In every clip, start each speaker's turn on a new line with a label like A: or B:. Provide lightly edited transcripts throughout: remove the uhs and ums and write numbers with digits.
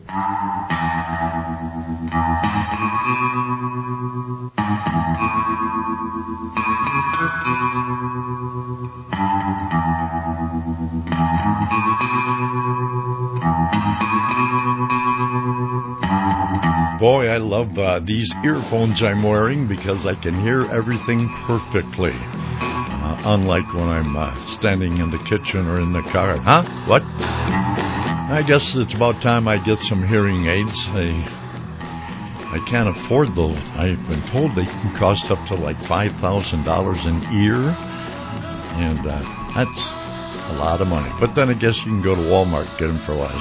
A: Boy, I love these earphones I'm wearing because I can hear everything perfectly. Unlike when I'm standing in the kitchen or in the car. Huh? What? I guess it's about time I get some hearing aids. I can't afford those. I've been told they can cost up to like $5,000 an ear. And that's a lot of money. But then I guess you can go to Walmart and get them for less.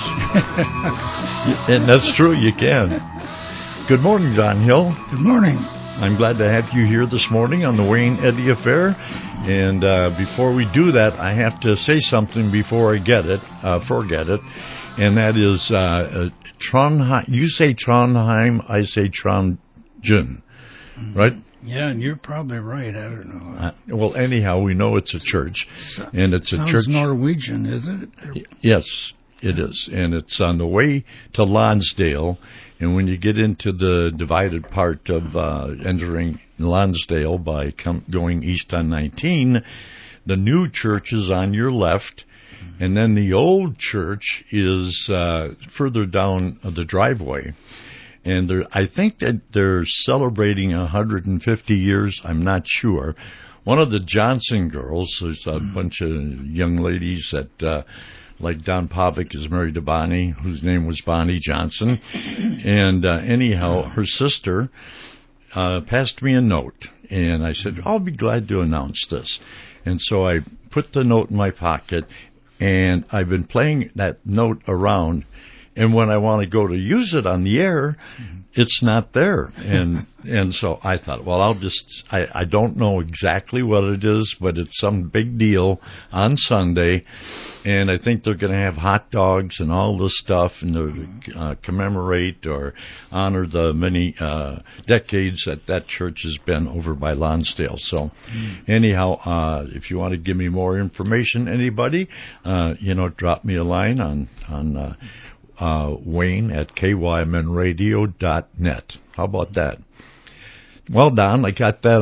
A: And that's true, you can. Good morning, Don Hill.
B: Good morning.
A: I'm glad to have you here this morning on the Wayne Eddy Affair. And before we do that, I have to say something before I forget it. And that is Trondheim. You say Trondheim, I say Trondheim, right?
B: Yeah, and you're probably right. I don't know.
A: Well, anyhow, we know it's a church. And it's a church.
B: Sounds Norwegian, is it?
A: Yes, it is. And it's on the way to Lonsdale. And when you get into the divided part of entering Lonsdale by going east on 19, the new church is on your left, and then the old church is further down the driveway. And I think that they're celebrating 150 years. I'm not sure. One of the Johnson girls, there's a bunch of young ladies that... like Don Pavic is married to Bonnie, whose name was Bonnie Johnson. And anyhow, her sister passed me a note. And I said, I'll be glad to announce this. And so I put the note in my pocket, and I've been playing that note around. And when I want to go to use it on the air, it's not there. And so I thought, well, I don't know exactly what it is, but it's some big deal on Sunday. And I think they're going to have hot dogs and all this stuff, and they'll commemorate or honor the many decades that church has been over by Lonsdale. So anyhow, if you want to give me more information, anybody, drop me a line on Wayne at kymnradio.net. How about that? Well, Don, I got that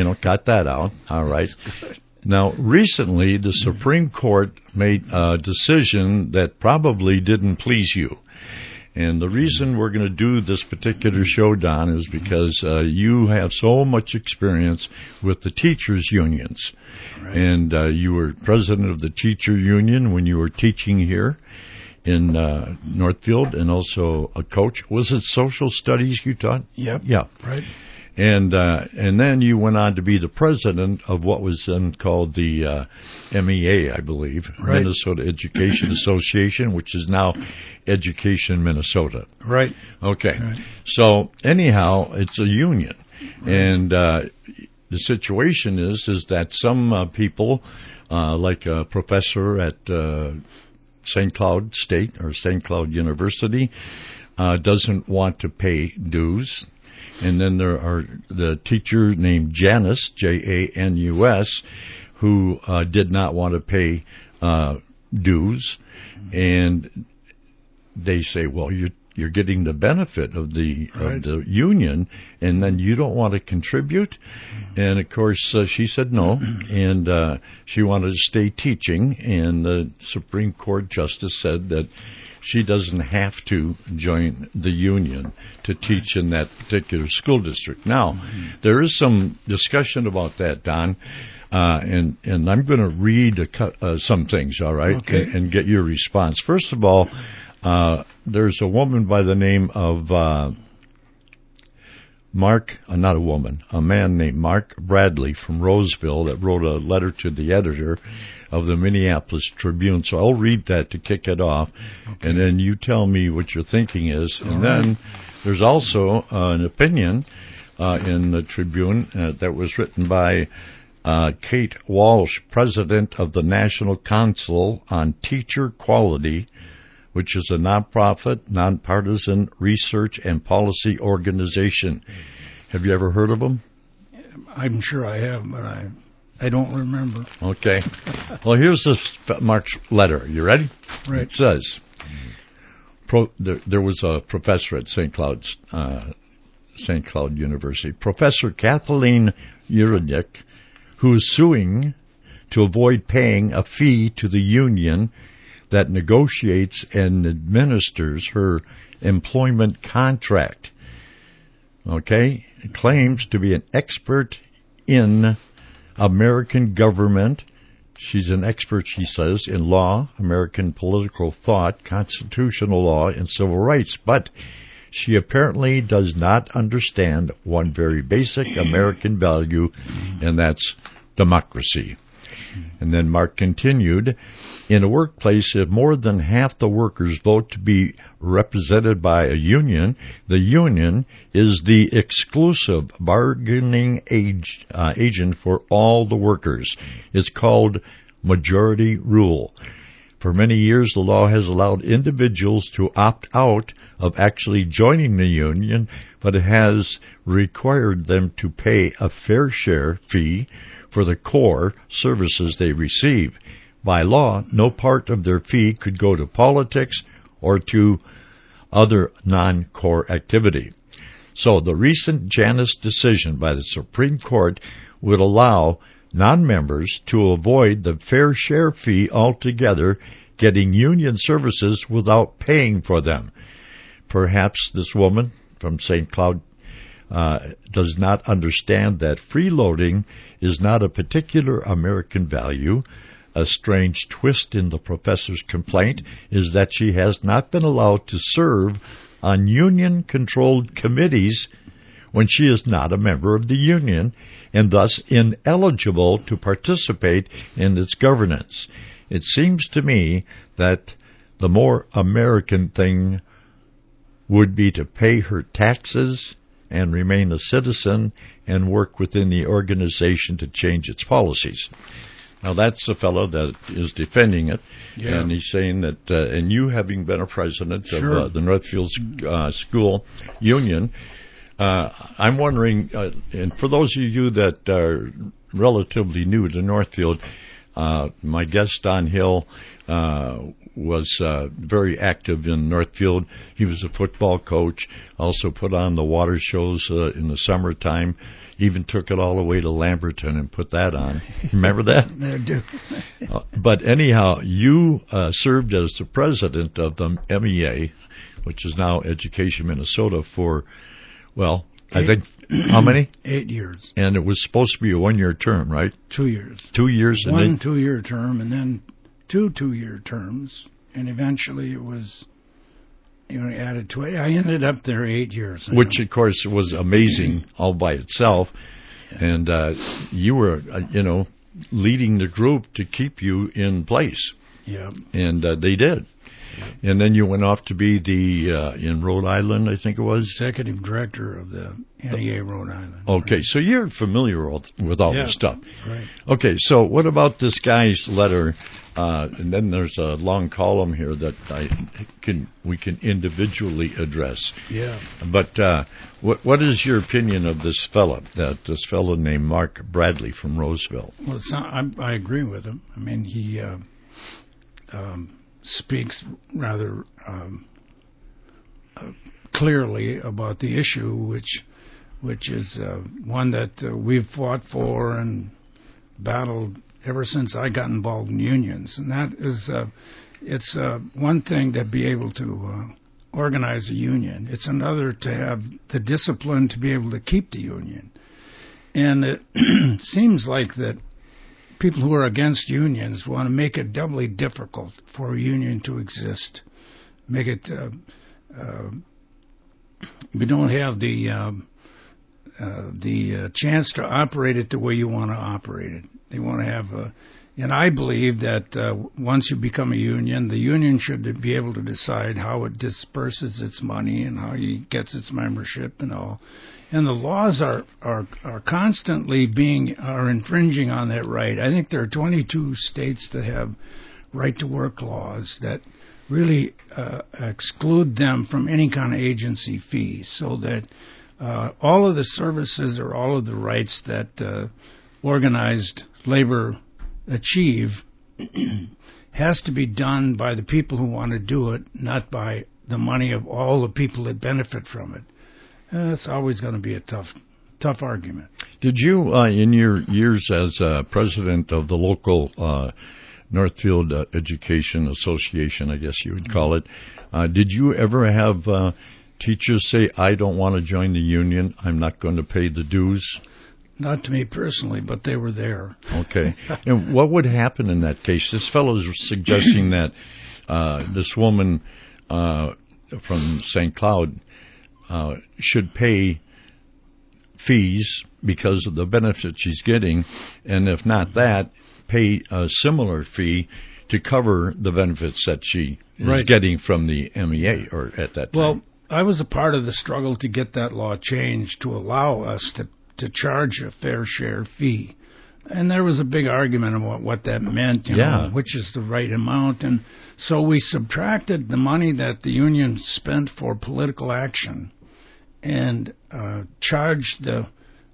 A: out. All right. Now, recently, the Supreme Court made a decision that probably didn't please you. And the reason we're going to do this particular show, Don, is because you have so much experience with the teachers' unions. Right. And you were president of the teacher union when you were teaching here in Northfield, and also a coach. Was it social studies you taught?
B: Yep.
A: Yeah.
B: Right.
A: And then you went on to be the president of what was then called the MEA, I believe, right. Minnesota Education Association, which is now Education Minnesota.
B: Right.
A: Okay.
B: Right.
A: So anyhow, it's a union. Right. And the situation is that some people, like a professor at St. Cloud State or St. Cloud University, doesn't want to pay dues. And then there are the teacher named Janus, Janus, who did not want to pay dues. And they say, well, you're getting the benefit of the union, and then you don't want to contribute. And of course, she said no, and she wanted to stay teaching. And the Supreme Court justice said that she doesn't have to join the union to teach in that particular school district. Now, there is some discussion about that, Don, and I'm going to read some things, all right,
B: okay.
A: and get your response. First of all, there's a woman by the name of a man named Mark Bradley from Roseville that wrote a letter to the editor of the Minneapolis Tribune. So I'll read that to kick it off, okay. And then you tell me what your thinking is. And then there's also an opinion in the Tribune that was written by Kate Walsh, president of the National Council on Teacher Quality, which is a nonprofit, nonpartisan research and policy organization. Have you ever heard of them?
B: I'm sure I have, but I don't remember.
A: Okay. Well, here's this Mark's letter. You ready?
B: Right.
A: It says, there was a professor at St. Cloud University, Professor Kathleen Uranick, who is suing to avoid paying a fee to the union that negotiates and administers her employment contract. Okay? Claims to be an expert in American government. She's an expert, she says, in law, American political thought, constitutional law, and civil rights. But she apparently does not understand one very basic American value, and that's democracy. And then Mark continued, in a workplace, if more than half the workers vote to be represented by a union, the union is the exclusive bargaining agent for all the workers. It's called majority rule. For many years, the law has allowed individuals to opt out of actually joining the union, but it has required them to pay a fair share fee for the core services they receive. By law, no part of their fee could go to politics or to other non-core activity. So the recent Janus decision by the Supreme Court would allow non-members to avoid the fair share fee altogether, getting union services without paying for them. Perhaps this woman from St. Cloud does not understand that freeloading is not a particular American value. A strange twist in the professor's complaint is that she has not been allowed to serve on union-controlled committees when she is not a member of the union and thus ineligible to participate in its governance. It seems to me that the more American thing would be to pay her taxes and remain a citizen and work within the organization to change its policies. Now, that's the fellow that is defending it, and he's saying that, and you having been a president of the Northfield School Union, I'm wondering, and for those of you that are relatively new to Northfield, my guest, Don Hill, was very active in Northfield. He was a football coach, also put on the water shows in the summertime, even took it all the way to Lamberton and put that on. Remember that?
B: I do.
A: But anyhow, you served as the president of the MEA, which is now Education Minnesota, for, well, I think, how many?
B: 8 years.
A: And it was supposed to be a one-year term, right?
B: 2 years.
A: 2 years.
B: One 2-year term, and then 2 2-year terms, and eventually it was, added to it. I ended up there 8 years.
A: Which, of course, was amazing all by itself. And you were, leading the group to keep you in place.
B: Yeah.
A: And they did. And then you went off to be the, in Rhode Island, I think it was?
B: Executive director of the NEA Rhode Island.
A: Okay,
B: right.
A: So you're familiar with all this stuff.
B: Right.
A: Okay, so what about this guy's letter? And then there's a long column here that we can individually address.
B: Yeah.
A: But what is your opinion of this fellow named Mark Bradley from Roseville?
B: Well, I agree with him. I mean, he speaks rather clearly about the issue, which is one that we've fought for and battled ever since I got involved in unions. And that is, it's one thing to be able to organize a union. It's another to have the discipline to be able to keep the union. And it seems like that people who are against unions want to make it doubly difficult for a union to exist. Make it, we don't have the chance to operate it the way you want to operate it. They want to have and I believe that once you become a union, the union should be able to decide how it disperses its money and how it gets its membership and all. And the laws are constantly infringing on that right. I think there are 22 states that have right-to-work laws that really exclude them from any kind of agency fees, so that all of the services or all of the rights that organized labor achieve has to be done by the people who want to do it, not by the money of all the people that benefit from it. It's always going to be a tough argument.
A: Did you, in your years as president of the local Northfield Education Association, I guess you would call it, did you ever have teachers say, I don't want to join the union, I'm not going to pay the dues?
B: Not to me personally, but they were there.
A: Okay. And what would happen in that case? This fellow is suggesting that this woman from St. Cloud should pay fees because of the benefits she's getting, and if not that, pay a similar fee to cover the benefits that she is getting from the MEA or at that time.
B: Well, I was a part of the struggle to get that law changed to allow us to charge a fair share fee. And there was a big argument about what that meant, you know, which is the right amount. And so we subtracted the money that the union spent for political action and charged the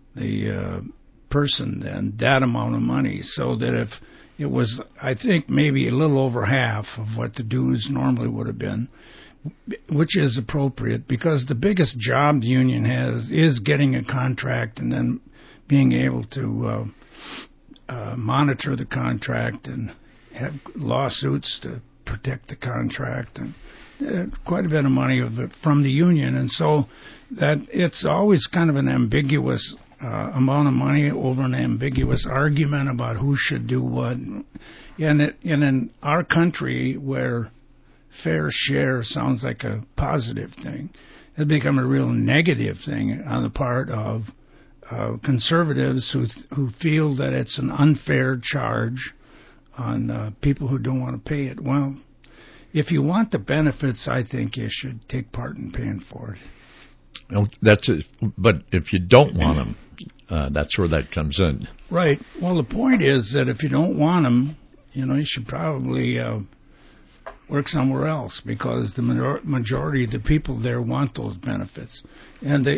B: person then that amount of money, so that if it was, I think, maybe a little over half of what the dues normally would have been, which is appropriate, because the biggest job the union has is getting a contract and then being able to monitor the contract and have lawsuits to protect the contract, and quite a bit of money of it from the union. And so that it's always kind of an ambiguous amount of money over an ambiguous argument about who should do what. And in our country, where fair share sounds like a positive thing, it's become a real negative thing on the part of conservatives who feel that it's an unfair charge on people who don't want to pay it. Well, if you want the benefits, I think you should take part in paying for it.
A: Well, that's it. But if you don't want them, that's where that comes in.
B: Right. Well, the point is that if you don't want them, you should probably work somewhere else, because the majority of the people there want those benefits. And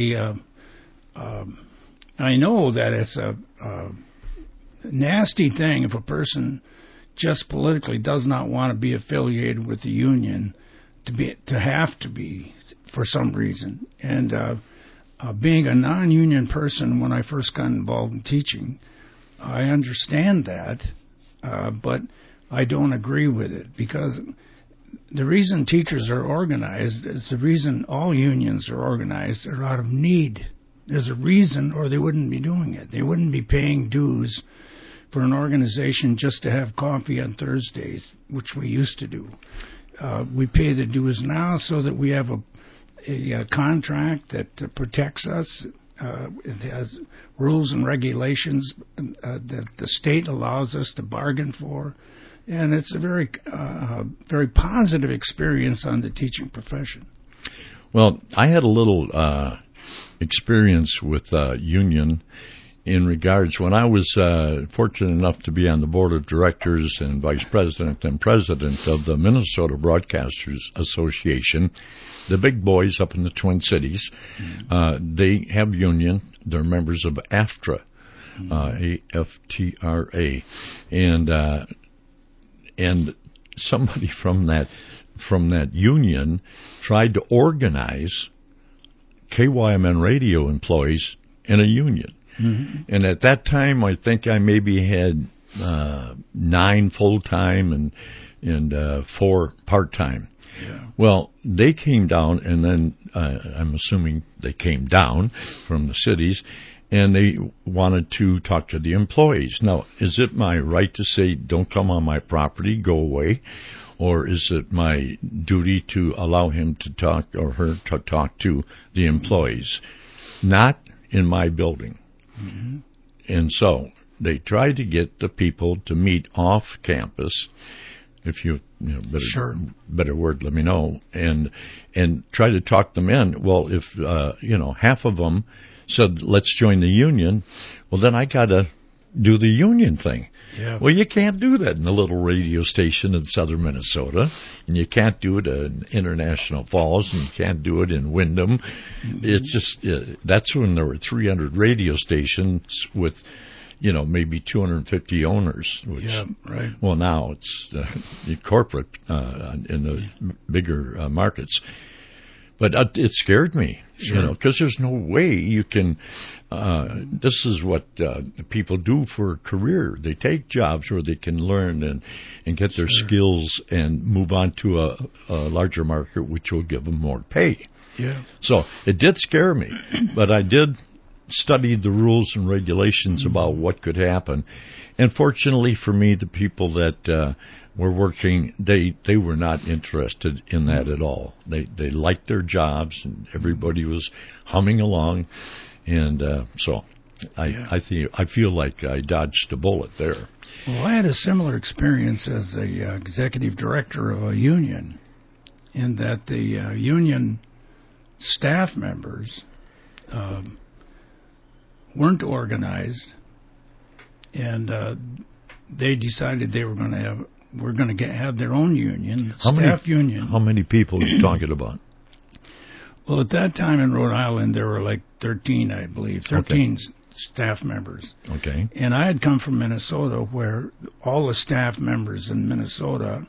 B: I know that it's a nasty thing if a person just politically does not want to be affiliated with the union, to have to be for some reason. And being a non-union person, when I first got involved in teaching, I understand that, but I don't agree with it, because the reason teachers are organized is the reason all unions are organized. They're out of need. There's a reason, or they wouldn't be doing it. They wouldn't be paying dues for an organization just to have coffee on Thursdays, which we used to do. We pay the dues now so that we have a contract that protects us. It has rules and regulations that the state allows us to bargain for. And it's a very positive experience on the teaching profession.
A: Well, I had a little experience with union in regards when I was fortunate enough to be on the board of directors and vice president and president of the Minnesota Broadcasters Association. The big boys up in the Twin Cities, they have union. They're members of AFTRA, AFTRA, and somebody from that union tried to organize KYMN radio employees in a union. Mm-hmm. And at that time, I think I maybe had 9 full-time and 4 part-time. Yeah. Well, they came down, and then I'm assuming they came down from the cities, and they wanted to talk to the employees. Now, is it my right to say, don't come on my property, go away? Or is it my duty to allow him to talk or her to talk to the employees? Not in my building. Mm-hmm. And so they tried to get the people to meet off campus. If you better word, let me know, and try to talk them in. Well, if half of them said let's join the union, well then I got to do the union thing. Yeah. Well, you can't do that in a little radio station in southern Minnesota, and you can't do it in International Falls, and you can't do it in Windham. Mm-hmm. It's just that's when there were 300 radio stations with maybe 250 owners. Which,
B: yeah, right.
A: Well, now it's corporate in the bigger markets. But it scared me,
B: Sure.
A: because there's no way you can. This is what people do for a career. They take jobs where they can learn and get their skills and move on to a larger market, which will give them more pay.
B: Yeah.
A: So it did scare me, but I did study the rules and regulations about what could happen. And fortunately for me, the people that were working, they were not interested in that at all. They liked their jobs, and everybody was humming along. And so I feel like I dodged a bullet there.
B: Well, I had a similar experience as a executive director of a union, in that the union staff members weren't organized, and they decided they were going to have their own union, union.
A: How many people are you talking about?
B: Well, at that time in Rhode Island, there were like 13, I believe, 13 staff members.
A: Okay.
B: And I had come from Minnesota, where all the staff members in Minnesota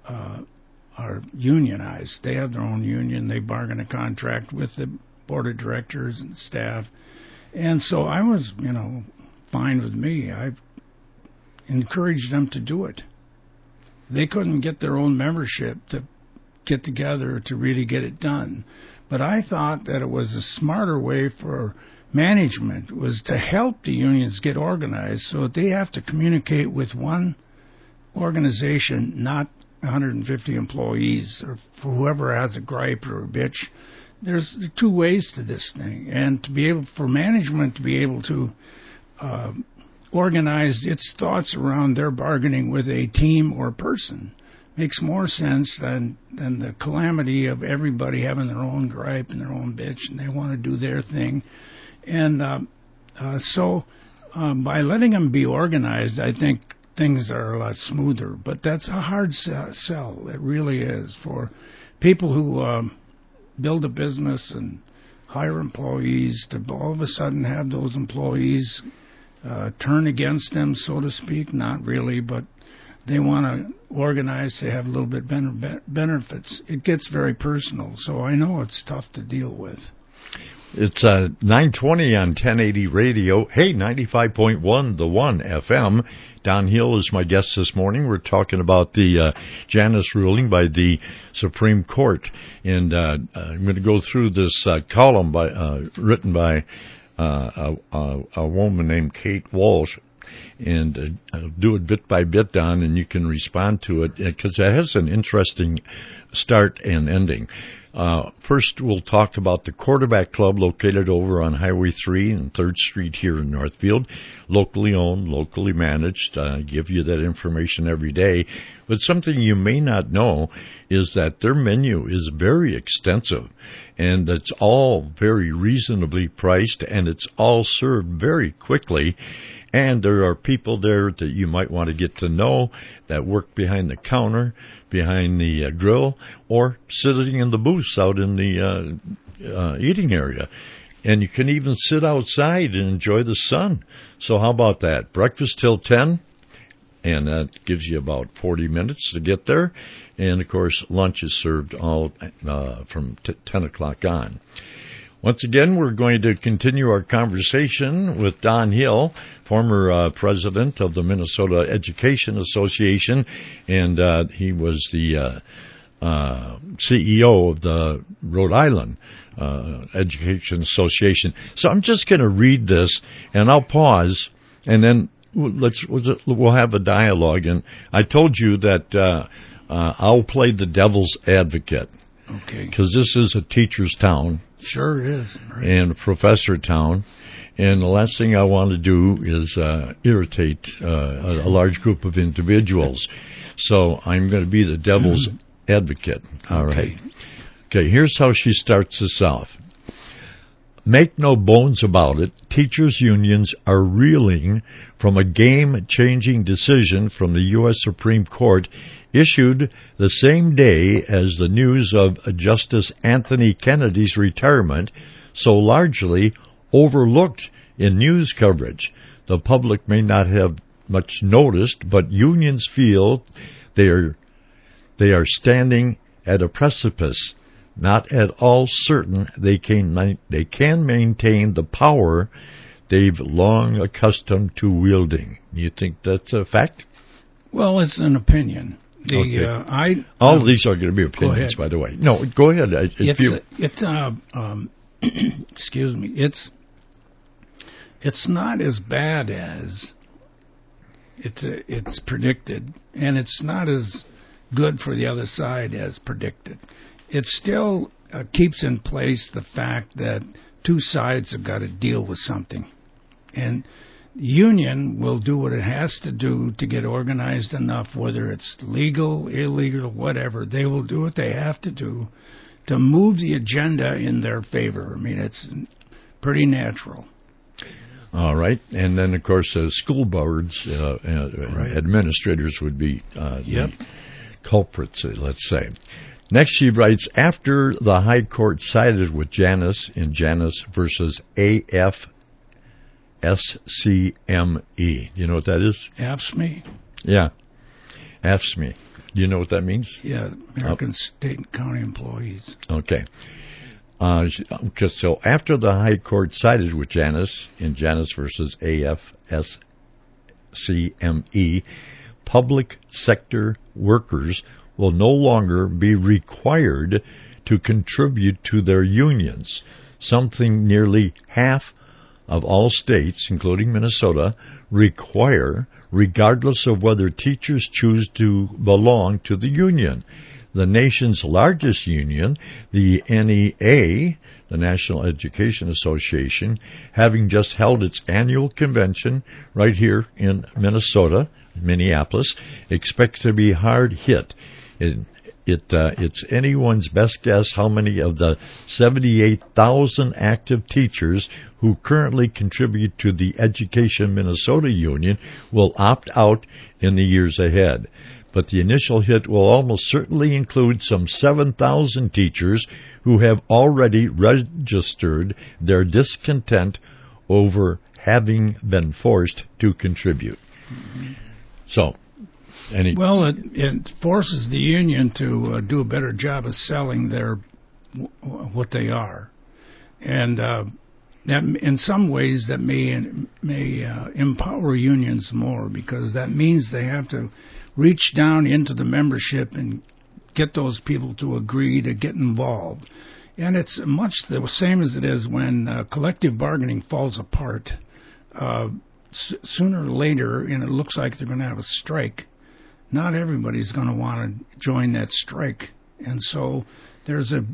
B: are unionized. They have their own union. They bargain a contract with the board of directors and staff. And so I was, fine with me. I encouraged them to do it. They couldn't get their own membership to get together to really get it done. But I thought that it was a smarter way for management was to help the unions get organized, so that they have to communicate with one organization, not 150 employees, or for whoever has a gripe or a bitch. There's two ways to this thing, and for management to be able to organize its thoughts around their bargaining with a team or person makes more sense than the calamity of everybody having their own gripe and their own bitch, and they want to do their thing. And so by letting them be organized, I think things are a lot smoother. But that's a hard sell. It really is, for people who build a business and hire employees to all of a sudden have those employees turn against them, so to speak. Not really, but they want to organize to have a little bit benefits. It gets very personal, so I know it's tough to deal with.
A: It's 9:20 on 1080 radio. Hey, 95.1, the One FM. Don Hill is my guest this morning. We're talking about the Janus ruling by the Supreme Court. And I'm going to go through this column written by a woman named Kate Walsh. And I'll do it bit by bit, Don, and you can respond to it, because it has an interesting start and ending. First, we'll talk about the Quarterback Club, located over on Highway 3 and 3rd Street here in Northfield. Locally owned, locally managed. I give you that information every day. But something you may not know is that their menu is very extensive, and it's all very reasonably priced, and it's all served very quickly. And there are people there that you might want to get to know that work behind the counter, behind the grill, or sitting in the booths out in the eating area. And you can even sit outside and enjoy the sun. So how about that? Breakfast till 10, and that gives you about 40 minutes to get there. And, of course, lunch is served all from 10 o'clock on. Once again, we're going to continue our conversation with Don Hill, former president of the Minnesota Education Association, and he was the CEO of the Rhode Island Education Association. So I'm just going to read this, and I'll pause, and then we'll have a dialogue. And I told you that I'll play the devil's advocate.
B: Okay.
A: Because this is a teacher's town.
B: Sure it is. Right.
A: And a professor town. And the last thing I want to do is irritate a large group of individuals. So I'm going to be the devil's advocate. All right. Okay, here's how she starts this off. Make no bones about it, teachers' unions are reeling from a game-changing decision from the U.S. Supreme Court issued the same day as the news of Justice Anthony Kennedy's retirement, so largely overlooked In news coverage, the public may not have much noticed, but unions feel they are standing at a precipice, not at all certain they can maintain the power they've long accustomed to wielding. You think that's a fact?
B: Well, it's an opinion.
A: All of these are going to be opinions, by the way. No, go ahead.
B: Excuse me. It's not as bad as it's predicted, and it's not as good for the other side as predicted. It still keeps in place the fact that two sides have got to deal with something. And the union will do what it has to do to get organized enough, whether it's legal, illegal, whatever. They will do what they have to do to move the agenda in their favor. I mean, it's pretty natural.
A: All right. And then, of course, school boards, administrators would be the culprits, let's say. Next, she writes, after the High Court sided with Janus in Janus versus AFSCME. Do you know what that is?
B: AFSCME?
A: Yeah. AFSCME. Do you know what that means?
B: Yeah, American State and County Employees.
A: Okay. So after the High Court sided with Janus in Janus versus AFSCME, public sector workers will no longer be required to contribute to their unions, something nearly half of all states, including Minnesota, require, regardless of whether teachers choose to belong to the union. The nation's largest union, the NEA, the National Education Association, having just held its annual convention right here in Minnesota, Minneapolis, expects to be hard hit. It's anyone's best guess how many of the 78,000 active teachers who currently contribute to the Education Minnesota Union will opt out in the years ahead. But the initial hit will almost certainly include some 7,000 teachers who have already registered their discontent over having been forced to contribute. So,
B: well, it forces the union to do a better job of selling what they are, and that in some ways that may empower unions more, because that means they have to reach down into the membership and get those people to agree to get involved. And it's much the same as it is when collective bargaining falls apart. Sooner or later, and it looks like they're going to have a strike, not everybody's going to want to join that strike. And so there's a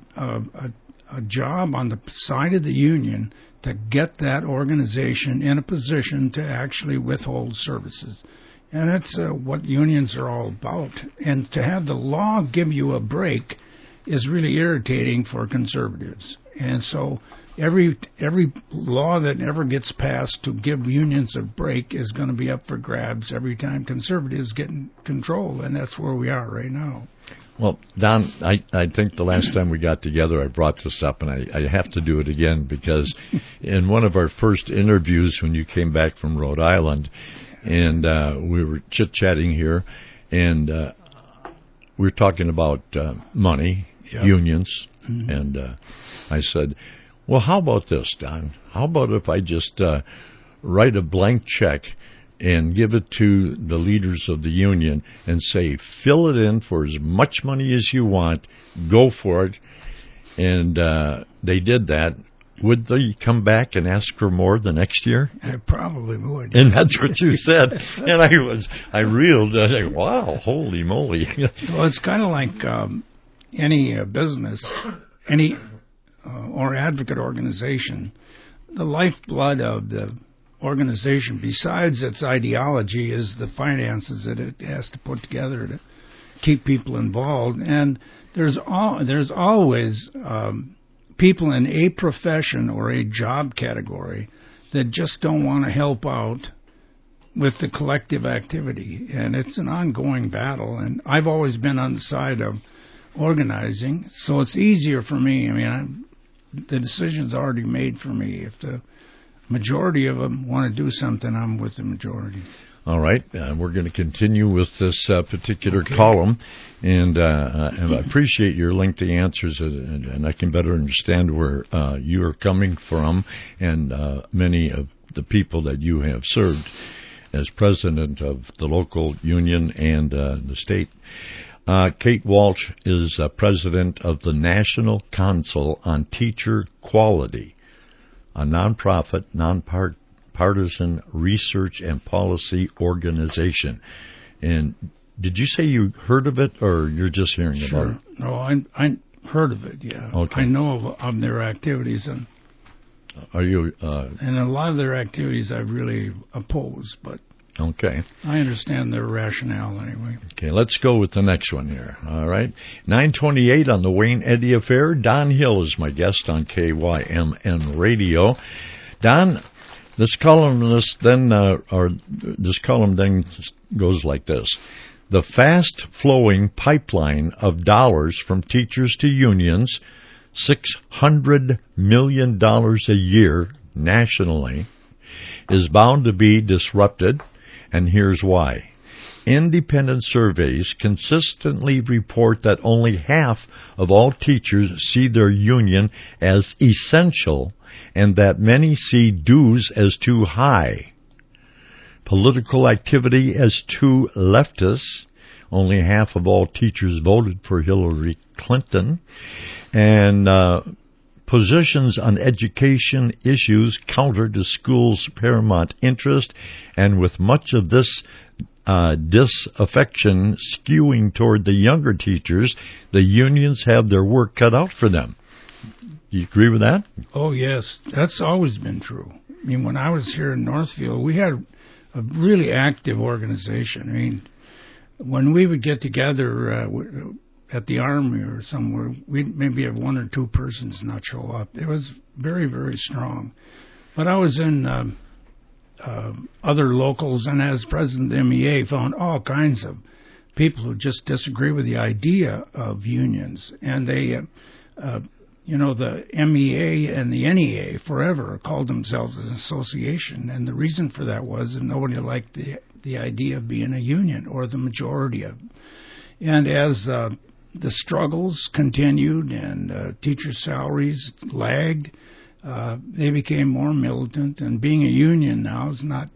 B: job on the side of the union to get that organization in a position to actually withhold services. And that's what unions are all about. And to have the law give you a break is really irritating for conservatives. And so every law that ever gets passed to give unions a break is going to be up for grabs every time conservatives get in control, and that's where we are right now.
A: Well, Don, I think the last time we got together I brought this up, and I have to do it again, because in one of our first interviews when you came back from Rhode Island, and we were chit-chatting here, and we were talking about money, unions, and I said, well, how about this, Don? How about if I just write a blank check and give it to the leaders of the union and say, fill it in for as much money as you want, go for it. And they did that. Would they come back and ask for more the next year?
B: I probably would.
A: And that's what you said. And I reeled. I said, wow, holy moly.
B: Well, it's kind of like any business, or advocate organization. The lifeblood of the organization, besides its ideology, is the finances that it has to put together to keep people involved. And there's always people in a profession or a job category that just don't want to help out with the collective activity. And it's an ongoing battle. And I've always been on the side of organizing, so it's easier for me. I mean, the decision's already made for me. If the majority of them want to do something, I'm with the majority.
A: All right, we're going to continue with this particular column, and I appreciate your lengthy answers, and I can better understand where you are coming from, and many of the people that you have served as president of the local union and the state. Kate Walsh is president of the National Council on Teacher Quality, a nonprofit, nonpartisan research and policy organization. And did you say you heard of it, or you're just hearing about it?
B: No, I heard of it, yeah.
A: Okay.
B: I know of their activities, and
A: are you?
B: And a lot of their activities I really oppose, but
A: okay.
B: I understand their rationale anyway.
A: Okay, let's go with the next one here. All right. 9:28 on the Wayne Eddy Affair. Don Hill is my guest on KYMN Radio. Don, this column then goes like this. The fast-flowing pipeline of dollars from teachers to unions, $600 million a year nationally, is bound to be disrupted, and here's why. Independent surveys consistently report that only half of all teachers see their union as essential, and that many see dues as too high. Political activity as too leftist. Only half of all teachers voted for Hillary Clinton. And positions on education issues counter to schools' paramount interest. And with much of this disaffection skewing toward the younger teachers, the unions have their work cut out for them. Do you agree with that?
B: Oh, yes. That's always been true. I mean, when I was here in Northfield, we had a really active organization. I mean, when we would get together at the Army or somewhere, we'd maybe have one or two persons not show up. It was very, very strong. But I was in other locals, and as president of the MEA, found all kinds of people who just disagree with the idea of unions. And they... the MEA and the NEA forever called themselves an association, and the reason for that was that nobody liked the idea of being a union, or the majority of them. And as the struggles continued and teachers' salaries lagged, they became more militant, and being a union now is not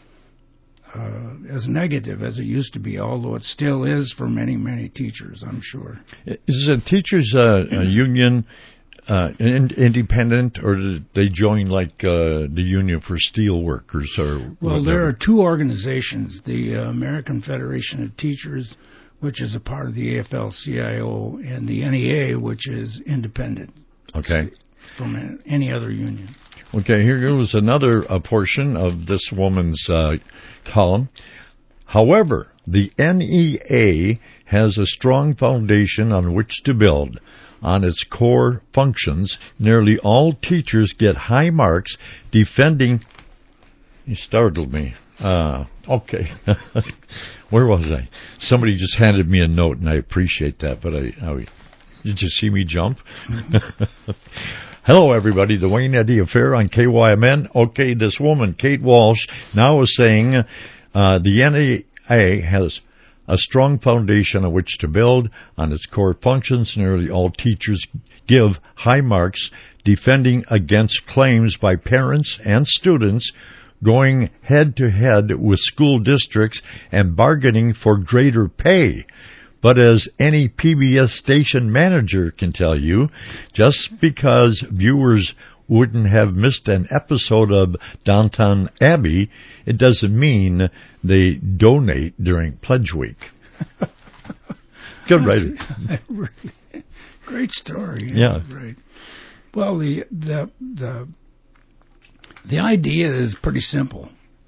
B: as negative as it used to be, although it still is for many, many teachers, I'm sure.
A: Is a teachers' union independent, or did they join like the Union for Steel Workers? Or
B: well,
A: whatever?
B: There are two organizations, the American Federation of Teachers, which is a part of the AFL-CIO, and the NEA, which is independent.
A: Okay.
B: From any other union.
A: Okay, here goes another portion of this woman's column. However, the NEA has a strong foundation on which to build. On its core functions, nearly all teachers get high marks defending... You startled me. Okay. Where was I? Somebody just handed me a note, and I appreciate that, but did you see me jump? Hello, everybody. The Wayne Eddy Affair on KYMN. Okay, this woman, Kate Walsh, now is saying the NEA has a strong foundation on which to build. On its core functions, nearly all teachers give high marks, defending against claims by parents and students, going head-to-head with school districts, and bargaining for greater pay. But as any PBS station manager can tell you, just because viewers wouldn't have missed an episode of Downton Abbey, it doesn't mean they donate during Pledge Week. Good writing.
B: Really great story.
A: Yeah.
B: Right. Well, the idea is pretty simple.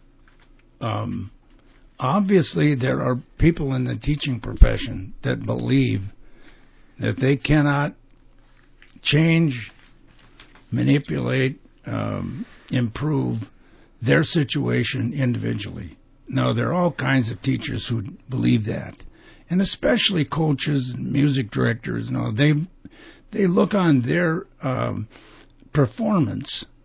B: Obviously, there are people in the teaching profession that believe that they cannot change, manipulate, improve their situation individually. Now, there are all kinds of teachers who believe that, and especially coaches and music directors. They look on their performance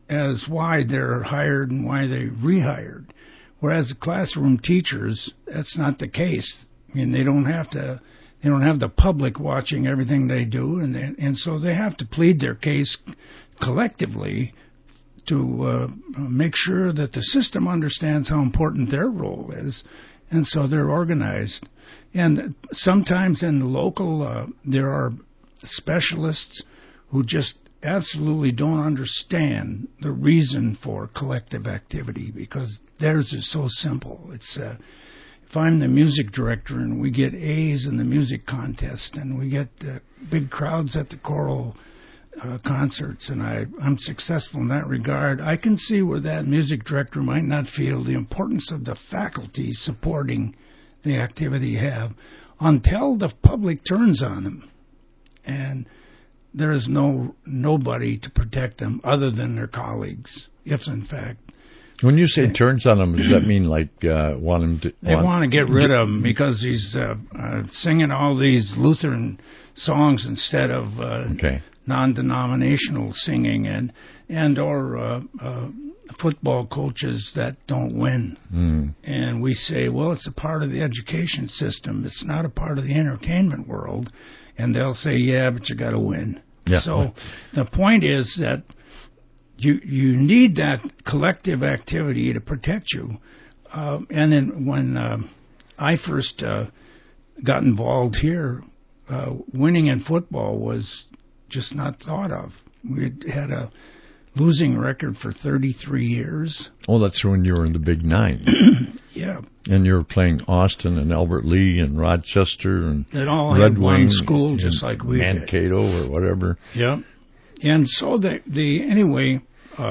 B: as why they're hired and why they rehired. Whereas the classroom teachers, that's not the case. I mean, they don't have the public watching everything they do, and so they have to plead their case collectively to make sure that the system understands how important their role is, and so they're organized. And sometimes in the local, there are specialists who just absolutely don't understand the reason for collective activity, because theirs is so simple. It's if I'm the music director and we get A's in the music contest and we get big crowds at the choral concerts and I'm successful in that regard, I can see where that music director might not feel the importance of the faculty supporting the activity you have until the public turns on them. And there is nobody to protect them other than their colleagues, if in fact.
A: When you say turns on them, does that mean like want him to?
B: They want to get rid of him because he's singing all these Lutheran songs instead of non-denominational singing, or football coaches that don't win. And we say, well, it's a part of the education system. It's not a part of the entertainment world. And they'll say, yeah, but you got to win. Yeah. So the point is that you need that collective activity to protect you. And then when I first got involved here, winning in football was just not thought of. We had a losing record for 33 years.
A: Oh, that's when you were in the Big Nine.
B: Yeah.
A: And you were playing Austin and Albert Lee and Rochester and
B: It all
A: Red
B: had
A: Wing
B: one school, just like we did.
A: Mankato or whatever.
B: Yeah. And so anyway,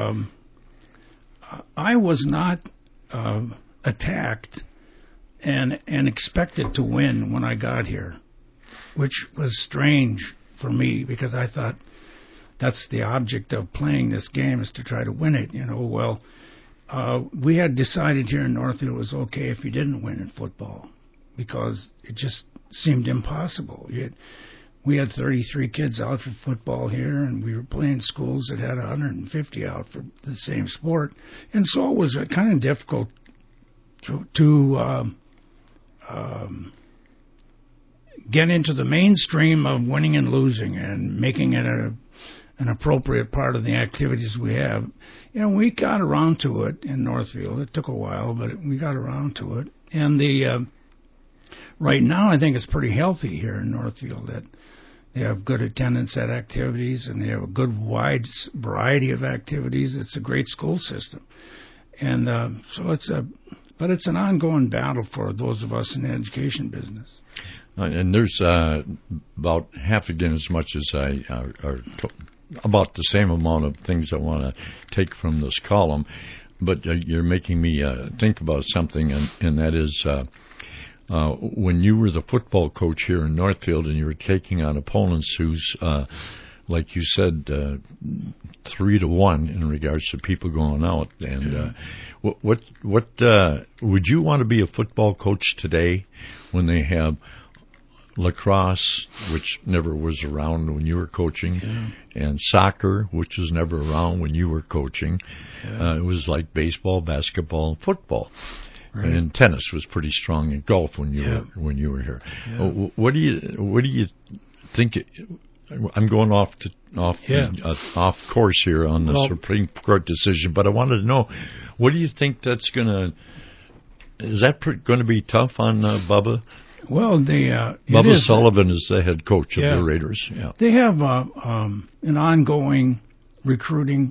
B: I was not attacked and expected to win when I got here, which was strange for me because I thought that's the object of playing this game, is to try to win it. Well, we had decided here in Northfield it was okay if you didn't win in football because it just seemed impossible. We had 33 kids out for football here, and we were playing schools that had 150 out for the same sport. And so it was kind of difficult to get into the mainstream of winning and losing and making it an appropriate part of the activities we have. We got around to it in Northfield. It took a while, but we got around to it. And right now I think it's pretty healthy here in Northfield that they have good attendance at activities and they have a good wide variety of activities. It's a great school system. And so it's an ongoing battle for those of us in the education business.
A: And there's about half again as much as about the same amount of things I want to take from this column, but you're making me think about something, and that is when you were the football coach here in Northfield and you were taking on opponents who's, like you said, 3-1 in regards to people going out. And what would you want to be a football coach today when they have lacrosse, which never was around when you were coaching, and soccer, which was never around when you were coaching? It was like baseball, basketball, football. Right. And tennis was pretty strong in golf when you were here. Yeah. What do you think? I'm going off course here on the Supreme Court decision, but I wanted to know, what do you think that's going to be tough on Bubba?
B: Well,
A: Bubba Sullivan is the head coach of the Raiders. Yeah.
B: They have an ongoing recruiting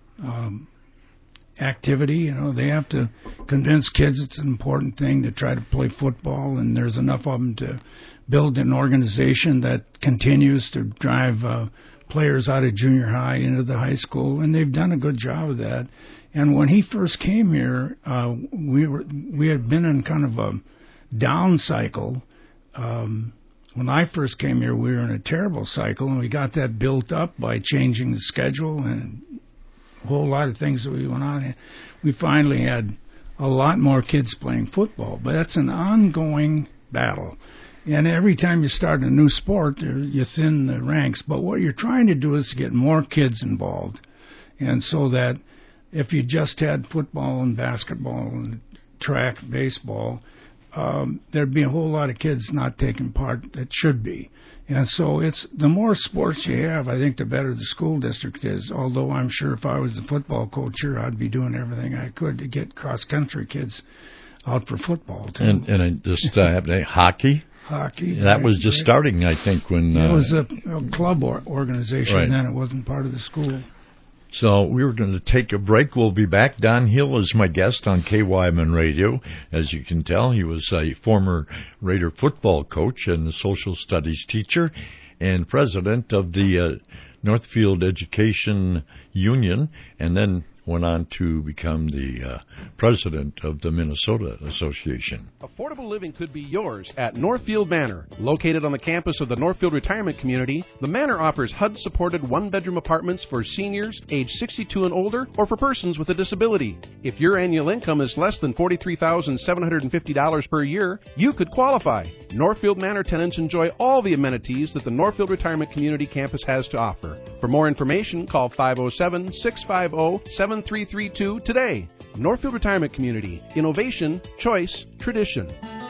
B: activity. They have to convince kids it's an important thing to try to play football, and there's enough of them to build an organization that continues to drive players out of junior high into the high school, and they've done a good job of that. And when he first came here, we had been in kind of a down cycle. When I first came here, we were in a terrible cycle, and we got that built up by changing the schedule and a whole lot of things that we went on. We finally had a lot more kids playing football, but that's an ongoing battle. And every time you start a new sport, you thin the ranks. But what you're trying to do is get more kids involved. And so that if you just had football and basketball and track, baseball, there'd be a whole lot of kids not taking part that should be. And so it's the more sports you have, I think the better the school district is. Although I'm sure if I was the football coach here, I'd be doing everything I could to get cross-country kids out for football, too.
A: And just hockey?
B: Hockey.
A: That was just starting, I think, when...
B: it was a club organization
A: right.
B: then. It wasn't part of the school.
A: So we were going to take a break. We'll be back. Don Hill is my guest on KYMN Radio. As you can tell, he was a former Raider football coach and a social studies teacher and president of the Northfield Education Union, and then went on to become the president of the Minnesota Association.
C: Affordable living could be yours at Northfield Manor. Located on the campus of the Northfield Retirement Community, the Manor offers HUD-supported one-bedroom apartments for seniors age 62 and older or for persons with a disability. If your annual income is less than $43,750 per year, you could qualify. Northfield Manor tenants enjoy all the amenities that the Northfield Retirement Community campus has to offer. For more information, call 507-650-7332 today. Northfield Retirement Community. Innovation, choice, tradition.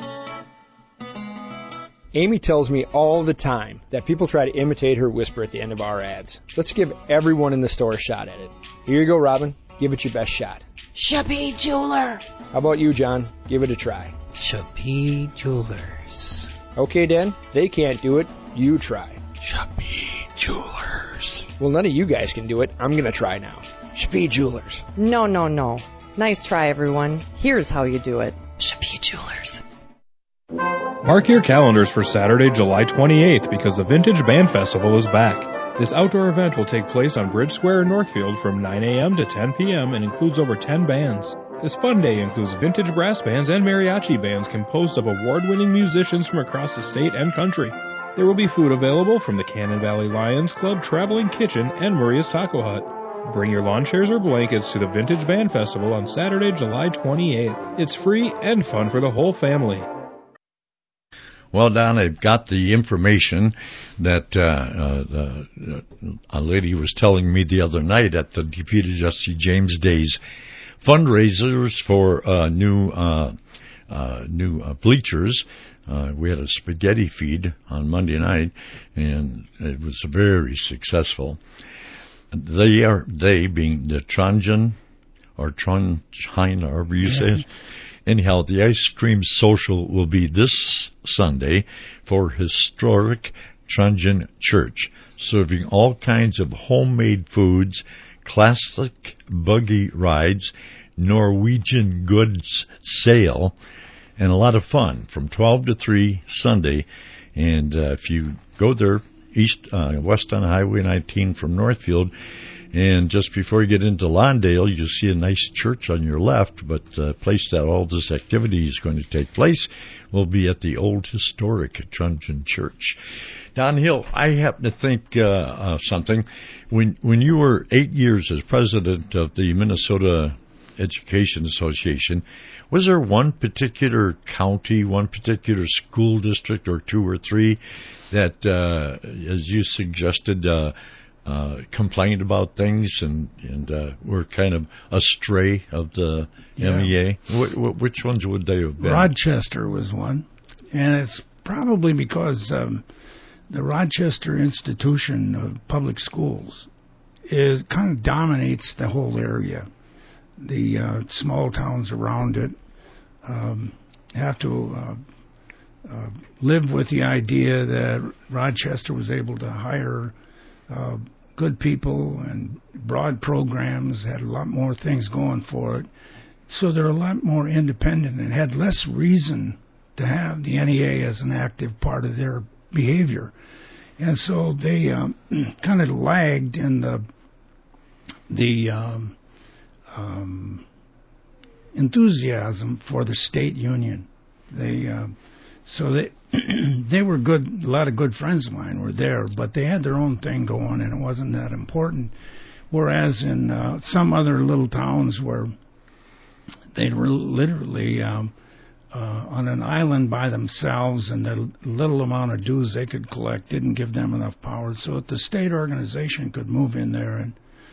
D: Amy tells me all the time that people try to imitate her whisper at the end of our ads. Let's give everyone in the store a shot at it. Here you go, Robin. Give it your best shot.
E: Chappie Jeweler.
D: How about you, John? Give it a try.
E: Chappie Jewelers.
D: Okay, Dan. They can't do it. You try.
E: Chappie Jewelers.
D: Well, none of you guys can do it. I'm going to try now. Chappie Jewelers.
F: No. Nice try, everyone. Here's how you do it.
E: Chappie Jewelers.
G: Mark your calendars for Saturday, July 28th, because the Vintage Band Festival is back. This outdoor event will take place on Bridge Square in Northfield from 9 a.m. to 10 p.m. and includes over 10 bands. This fun day includes vintage brass bands and mariachi bands composed of award-winning musicians from across the state and country. There will be food available from the Cannon Valley Lions Club, Traveling Kitchen, and Maria's Taco Hut. Bring your lawn chairs or blankets to the Vintage Band Festival on Saturday, July 28th. It's free and fun for the whole family.
A: Well, Don, I've got the information that a lady was telling me the other night at the Defeated Jesse James Days fundraisers for new bleachers. We had a spaghetti feed on Monday night, and it was very successful. They being the Tronjan, or Tronheim, however you say it. Anyhow, the ice cream social will be this Sunday for historic Tronjan Church, serving all kinds of homemade foods, classic buggy rides, Norwegian goods sale, and a lot of fun from 12 to 3 Sunday. And if you go there, west on Highway 19 from Northfield, and just before you get into Lawndale, you see a nice church on your left, but the place that all this activity is going to take place will be at the old historic Tronjan Church. Don Hill, I happen to think something. When you were 8 years as president of the Minnesota Education Association, was there one particular county, one particular school district, or 2 or 3 that, as you suggested, complained about things and were kind of astray of the MEA? Which ones would they have been?
B: Rochester was one, and it's probably because the Rochester institution of public schools kind of dominates the whole area. The small towns around it have to live with the idea that Rochester was able to hire good people and broad programs, had a lot more things going for it. So they're a lot more independent and had less reason to have the NEA as an active part of their behavior. And so they kind of lagged in the enthusiasm for the state union. They were good. A lot of good friends of mine were there, but they had their own thing going, and it wasn't that important. Whereas in some other little towns where they were literally on an island by themselves, and the little amount of dues they could collect didn't give them enough power, so that the state organization could move in there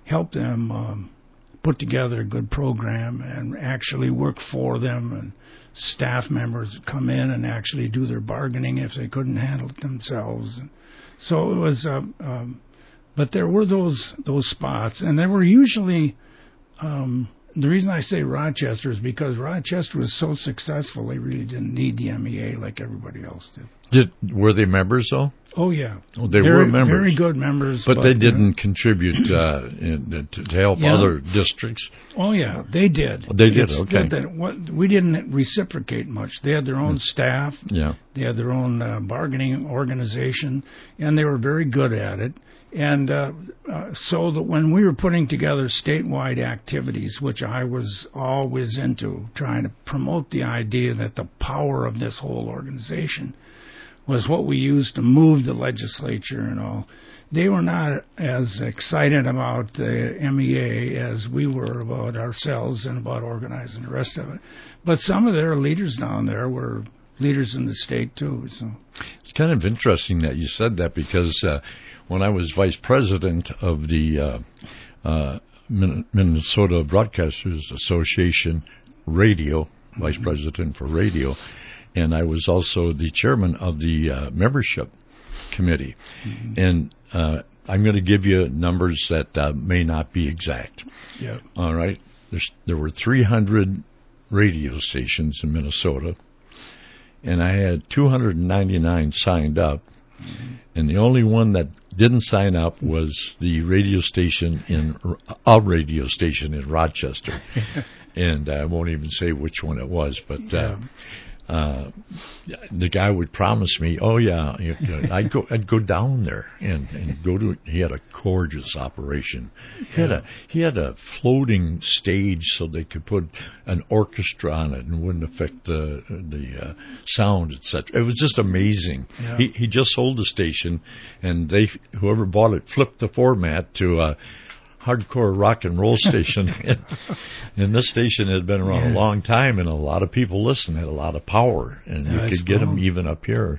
B: help them put together a good program and actually work for them, and staff members would come in and actually do their bargaining if they couldn't handle it themselves. So it was, but there were those spots, and they were usually, the reason I say Rochester is because Rochester was so successful, they really didn't need the MEA like everybody else did.
A: Were they members, though?
B: Oh, yeah.
A: Oh, they were members.
B: Very good members.
A: But they didn't contribute to help other districts?
B: Oh, yeah, they did.
A: They did, okay.
B: We didn't reciprocate much. They had their own staff.
A: Yeah.
B: They had their own bargaining organization, and they were very good at it. And so that when we were putting together statewide activities, which I was always into, trying to promote the idea that the power of this whole organization was what we used to move the legislature and all, they were not as excited about the MEA as we were about ourselves and about organizing the rest of it. But some of their leaders down there were leaders in the state, too. So
A: it's kind of interesting that you said that, because when I was vice president of the Minnesota Broadcasters Association Radio, vice president for radio, and I was also the chairman of the membership committee. And I'm going to give you numbers that may not be exact.
B: Yeah.
A: All right. There were 300 radio stations in Minnesota, and I had 299 signed up. And the only one that didn't sign up was the radio station in Rochester. And I won't even say which one it was, but the guy would promise me, oh yeah, I'd go down there and go to. He had a gorgeous operation. He had a floating stage so they could put an orchestra on it and wouldn't affect the sound, etc. It was just amazing. Yeah. He just sold the station, and whoever bought it flipped the format to a hardcore rock and roll station. And this station had been around a long time, and a lot of people listened, had a lot of power, and you could get them even up here,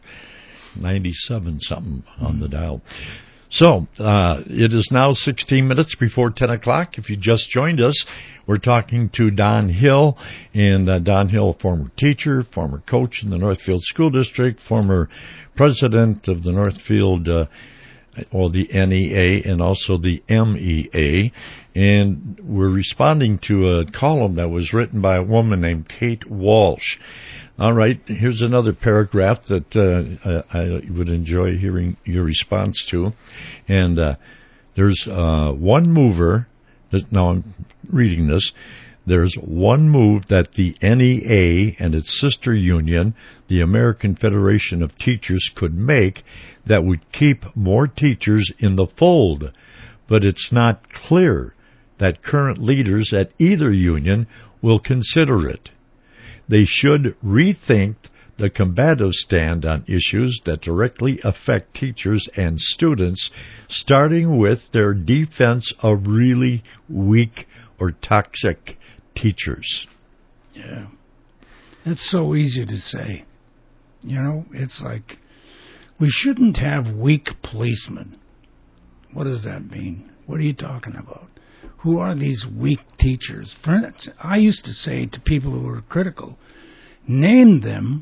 A: 97 something on the dial. So it is now 16 minutes before 10 o'clock. If you just joined us, we're talking to Don Hill, and Don Hill, former teacher, former coach in the Northfield School District, former president of the Northfield or the NEA and also the MEA, and we're responding to a column that was written by a woman named Kate Walsh. All right, here's another paragraph that I would enjoy hearing your response to. And there's one mover, now I'm reading this, there's one move that the NEA and its sister union, the American Federation of Teachers, could make that would keep more teachers in the fold, but it's not clear that current leaders at either union will consider it. They should rethink the combative stand on issues that directly affect teachers and students, starting with their defense of really weak or toxic teachers.
B: Yeah. It's so easy to say. You know, it's like, we shouldn't have weak policemen. What does that mean? What are you talking about? Who are these weak teachers? Friends, I used to say to people who were critical, name them,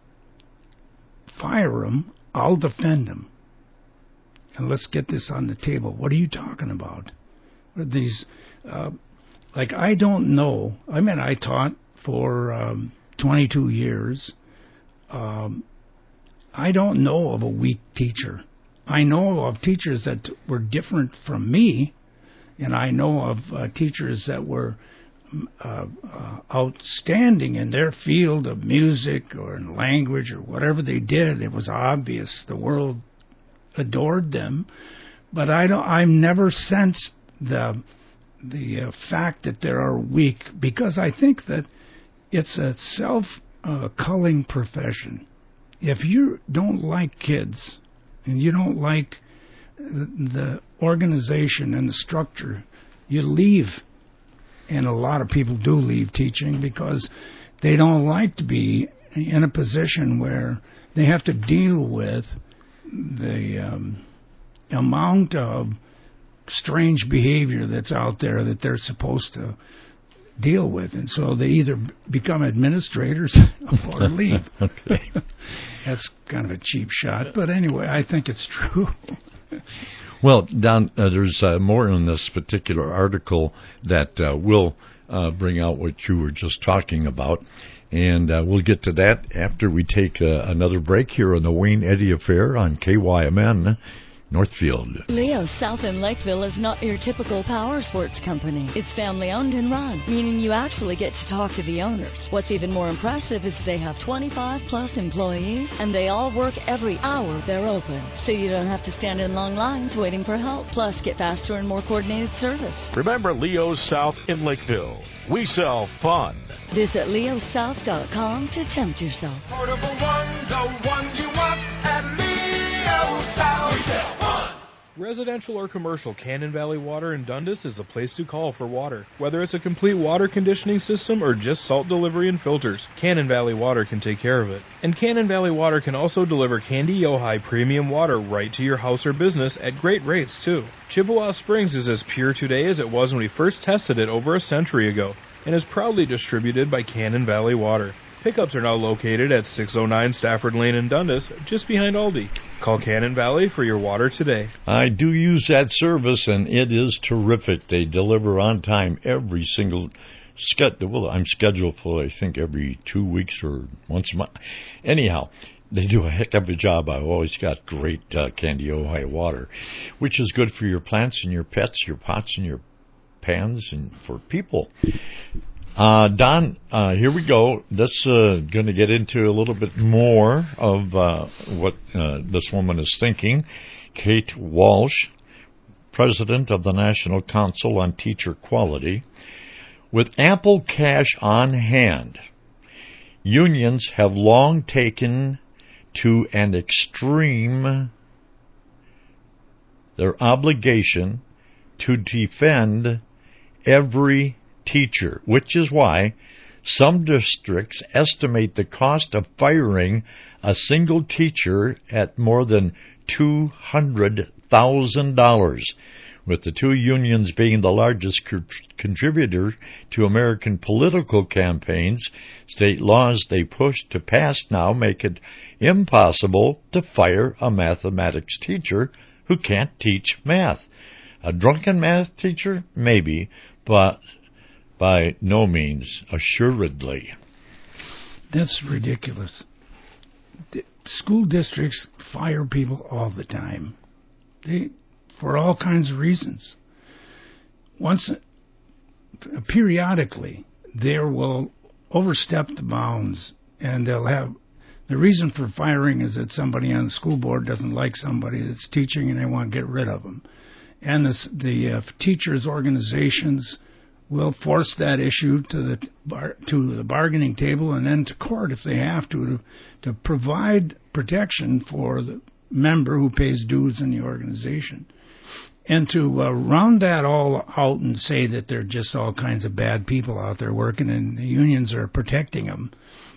B: fire them, I'll defend them. And let's get this on the table. What are you talking about? What are these, I don't know. I mean, I taught for 22 years. I don't know of a weak teacher. I know of teachers that were different from me, and I know of teachers that were outstanding in their field of music or in language or whatever they did. It was obvious the world adored them, but I've never sensed the fact that they are weak, because I think that it's a self-culling profession. If you don't like kids and you don't like the organization and the structure, you leave. And a lot of people do leave teaching because they don't like to be in a position where they have to deal with the amount of strange behavior that's out there that they're supposed to deal with, and so they either become administrators or leave.
A: Okay.
B: That's kind of a cheap shot, but anyway, I think it's true.
A: Well, Don, there's more in this particular article that will bring out what you were just talking about, and we'll get to that after we take another break here on the Wayne Eddy Affair on KYMN Northfield.
H: Leo South in Lakeville is not your typical power sports company. It's family owned and run, meaning you actually get to talk to the owners. What's even more impressive is they have 25 plus employees, and they all work every hour they're open. So you don't have to stand in long lines waiting for help. Plus, get faster and more coordinated service.
I: Remember Leo South in Lakeville. We sell fun.
H: Visit leosouth.com to tempt yourself.
J: Portable One, the one you want at Leo South. We sell fun.
G: Residential or commercial, Cannon Valley Water in Dundas is the place to call for water. Whether it's a complete water conditioning system or just salt delivery and filters, Cannon Valley Water can take care of it. And Cannon Valley Water can also deliver Candy Ojai premium water right to your house or business at great rates, too. Chippewa Springs is as pure today as it was when we first tested it over a century ago, and is proudly distributed by Cannon Valley Water. Pickups are now located at 609 Stafford Lane in Dundas, just behind Aldi. Call Cannon Valley for your water today.
A: I do use that service, and it is terrific. They deliver on time every single schedule. I'm scheduled for, I think, every 2 weeks or once a month. Anyhow, they do a heck of a job. I've always got great Candy Ojai water, which is good for your plants and your pets, your pots and your pans, and for people. Don, here we go. This going to get into a little bit more of what this woman is thinking. Kate Walsh, president of the National Council on Teacher Quality. With ample cash on hand, unions have long taken to an extreme their obligation to defend every teacher, which is why some districts estimate the cost of firing a single teacher at more than $200,000, with the two unions being the largest contributor to American political campaigns. State laws they push to pass now make it impossible to fire a mathematics teacher who can't teach math. A drunken math teacher? Maybe, but by no means assuredly.
B: That's ridiculous. School districts fire people all the time. For all kinds of reasons. Periodically, they will overstep the bounds, and they'll have the reason for firing is that somebody on the school board doesn't like somebody that's teaching, and they want to get rid of them. And the teachers' organizations will force that issue to the bargaining table and then to court if they have to provide protection for the member who pays dues in the organization. And to round that all out and say that there are just all kinds of bad people out there working and the unions are protecting them,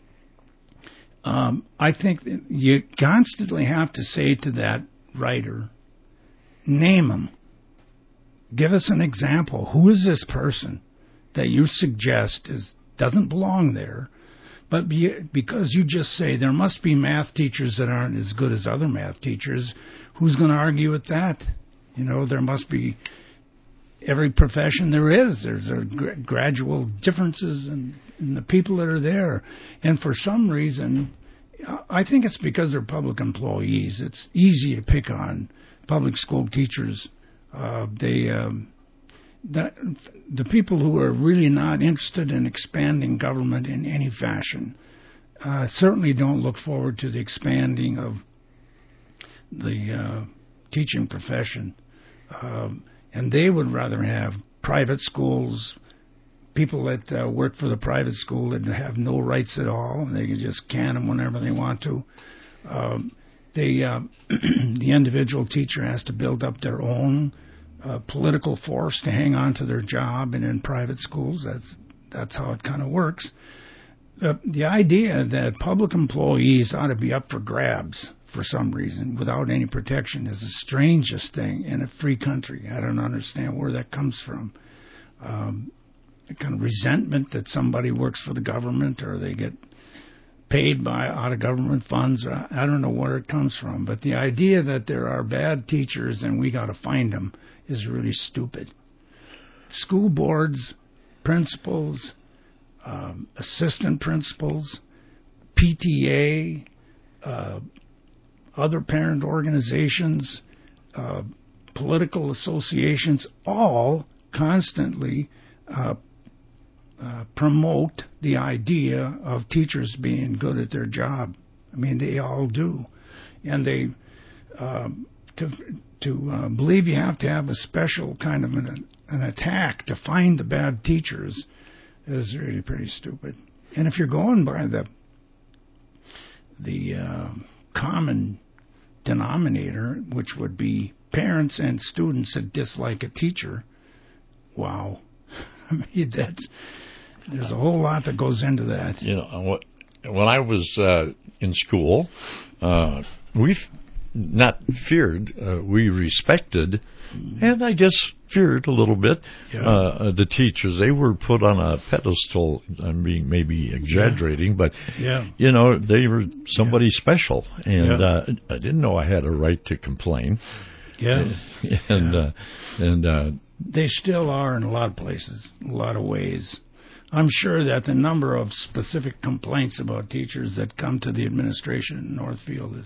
B: I think that you constantly have to say to that writer, name them. Give us an example. Who is this person that you suggest doesn't belong there? But because you just say there must be math teachers that aren't as good as other math teachers, who's going to argue with that? You know, there must be every profession there is. There's a gradual differences in the people that are there. And for some reason, I think it's because they're public employees. It's easy to pick on public school teachers. The people who are really not interested in expanding government in any fashion certainly don't look forward to the expanding of the teaching profession. And they would rather have private schools, people that work for the private school that have no rights at all, and they can just can them whenever they want to. The individual teacher has to build up their own political force to hang on to their job, and in private schools, that's how it kind of works. The idea that public employees ought to be up for grabs for some reason, without any protection, is the strangest thing in a free country. I don't understand where that comes from. A kind of resentment that somebody works for the government or they get paid out of government funds. I don't know where it comes from. But the idea that there are bad teachers and we got to find them is really stupid. School boards, principals, assistant principals, PTA, other parent organizations, political associations, all constantly promote the idea of teachers being good at their job. I mean, they all do. And they to believe you have to have a special kind of an attack to find the bad teachers is really pretty stupid. And if you're going by the common denominator, which would be parents and students that dislike a teacher, wow. I mean, there's a whole lot that goes into that.
A: You know, when I was in school, we not feared, we respected, and I guess feared a little bit, the teachers. They were put on a pedestal. I'm being maybe exaggerating, but, you know, they were somebody special, and I didn't know I had a right to complain. And
B: they still are in a lot of places, a lot of ways. I'm sure that the number of specific complaints about teachers that come to the administration in Northfield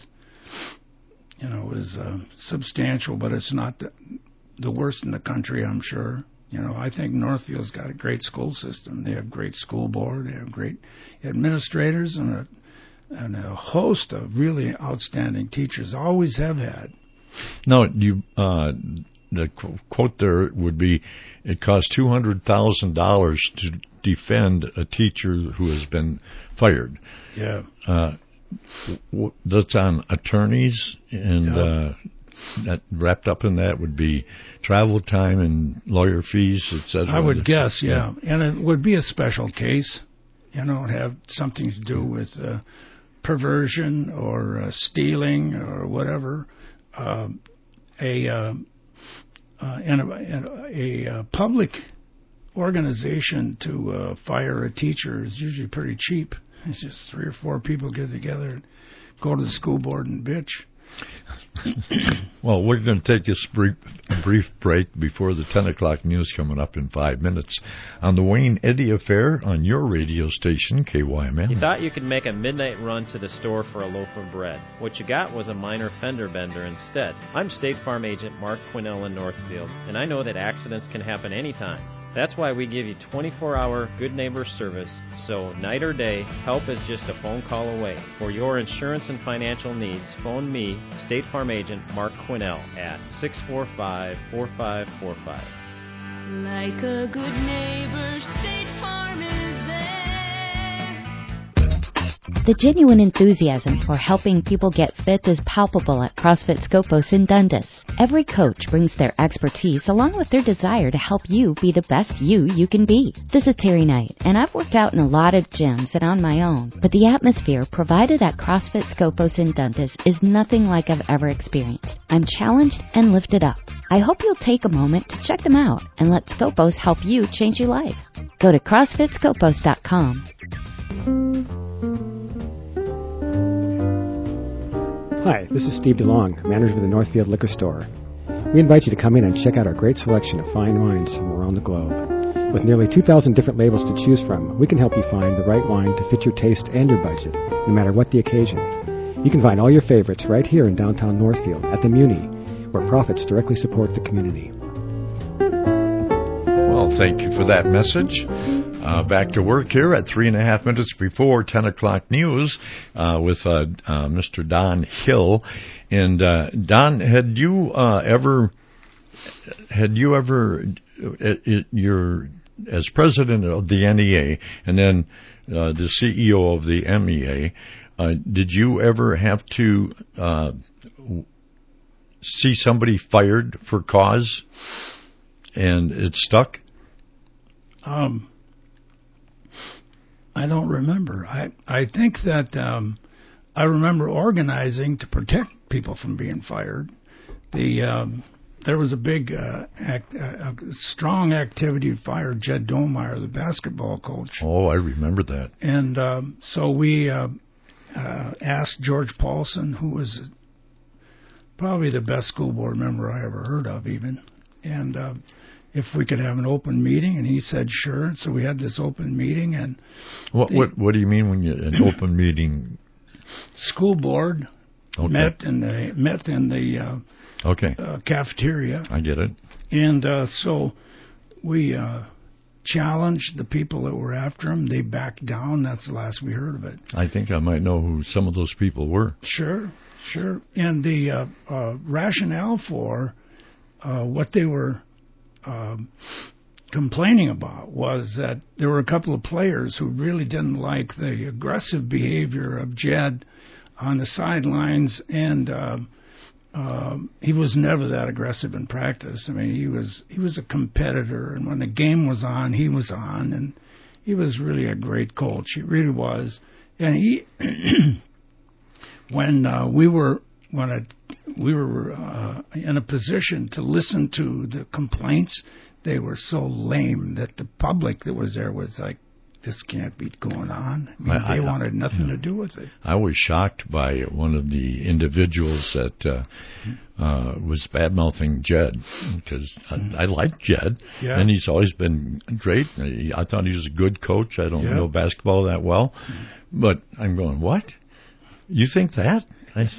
B: is substantial, but it's not the worst in the country, I'm sure. You know, I think Northfield's got a great school system. They have great school board. They have great administrators and a host of really outstanding teachers. Always have had.
A: No, the quote there would be, it costs $200,000 to defend a teacher who has been fired.
B: Yeah.
A: That's on attorneys, and that wrapped up in that would be travel time and lawyer fees, etc.
B: I would guess, yeah. And it would be a special case. You know, it have something to do with perversion or stealing or whatever. A public organization to fire a teacher is usually pretty cheap. It's just 3 or 4 people get together and go to the school board and bitch.
A: Well, we're going to take this brief break before the 10 o'clock news coming up in 5 minutes on the Wayne Eddy Affair on your radio station, KYMN.
K: You thought you could make a midnight run to the store for a loaf of bread. What you got was a minor fender bender instead. I'm State Farm Agent Mark Quinnell in Northfield, and I know that accidents can happen anytime. That's why we give you 24-hour good neighbor service, so night or day, help is just a phone call away. For your insurance and financial needs, phone me, State Farm Agent Mark Quinnell, at 645-4545.
H: Like a good neighbor, State Farm is there.
L: The genuine enthusiasm for helping people get fit is palpable at CrossFit Scopus in Dundas. Every coach brings their expertise along with their desire to help you be the best you can be. This is Terry Knight, and I've worked out in a lot of gyms and on my own, but the atmosphere provided at CrossFit Scopus in Dundas is nothing like I've ever experienced. I'm challenged and lifted up. I hope you'll take a moment to check them out and let Scopus help you change your life. Go to CrossFitScopus.com.
M: Hi, this is Steve DeLong, manager of the Northfield Liquor Store. We invite you to come in and check out our great selection of fine wines from around the globe. With nearly 2,000 different labels to choose from, we can help you find the right wine to fit your taste and your budget, no matter what the occasion. You can find all your favorites right here in downtown Northfield at the Muni, where profits directly support the community.
A: Well, thank you for that message. Back to work here at 3.5 minutes before 10 o'clock news with Mr. Don Hill. And Don, had you ever, you're as president of the NEA and then the CEO of the MEA, did you ever have to see somebody fired for cause and it stuck?
B: I don't remember. I think that I remember organizing to protect people from being fired. There was a big, strong activity to fire Jed Domeyer, the basketball coach.
A: Oh, I remember that.
B: And so we asked George Paulson, who was probably the best school board member I ever heard of, even, and if we could have an open meeting, and he said sure. So we had this open meeting, and
A: what do you mean when an open meeting?
B: School board met in the cafeteria.
A: I get it.
B: And so we challenged the people that were after him. They backed down. That's the last we heard of it.
A: I think I might know who some of those people were.
B: Sure. And the rationale for what they were complaining about was that there were a couple of players who really didn't like the aggressive behavior of Jed on the sidelines, and he was never that aggressive in practice. I mean, he was a competitor, and when the game was on, he was on, and he was really a great coach. He really was. And he, when we were in a position to listen to the complaints, they were so lame that the public that was there was like, this can't be going on. I mean, they wanted nothing to do with it.
A: I was shocked by one of the individuals that was bad-mouthing Jed, because I like Jed, and he's always been great. I thought he was a good coach. I don't know basketball that well, but I'm going, what? You think that? I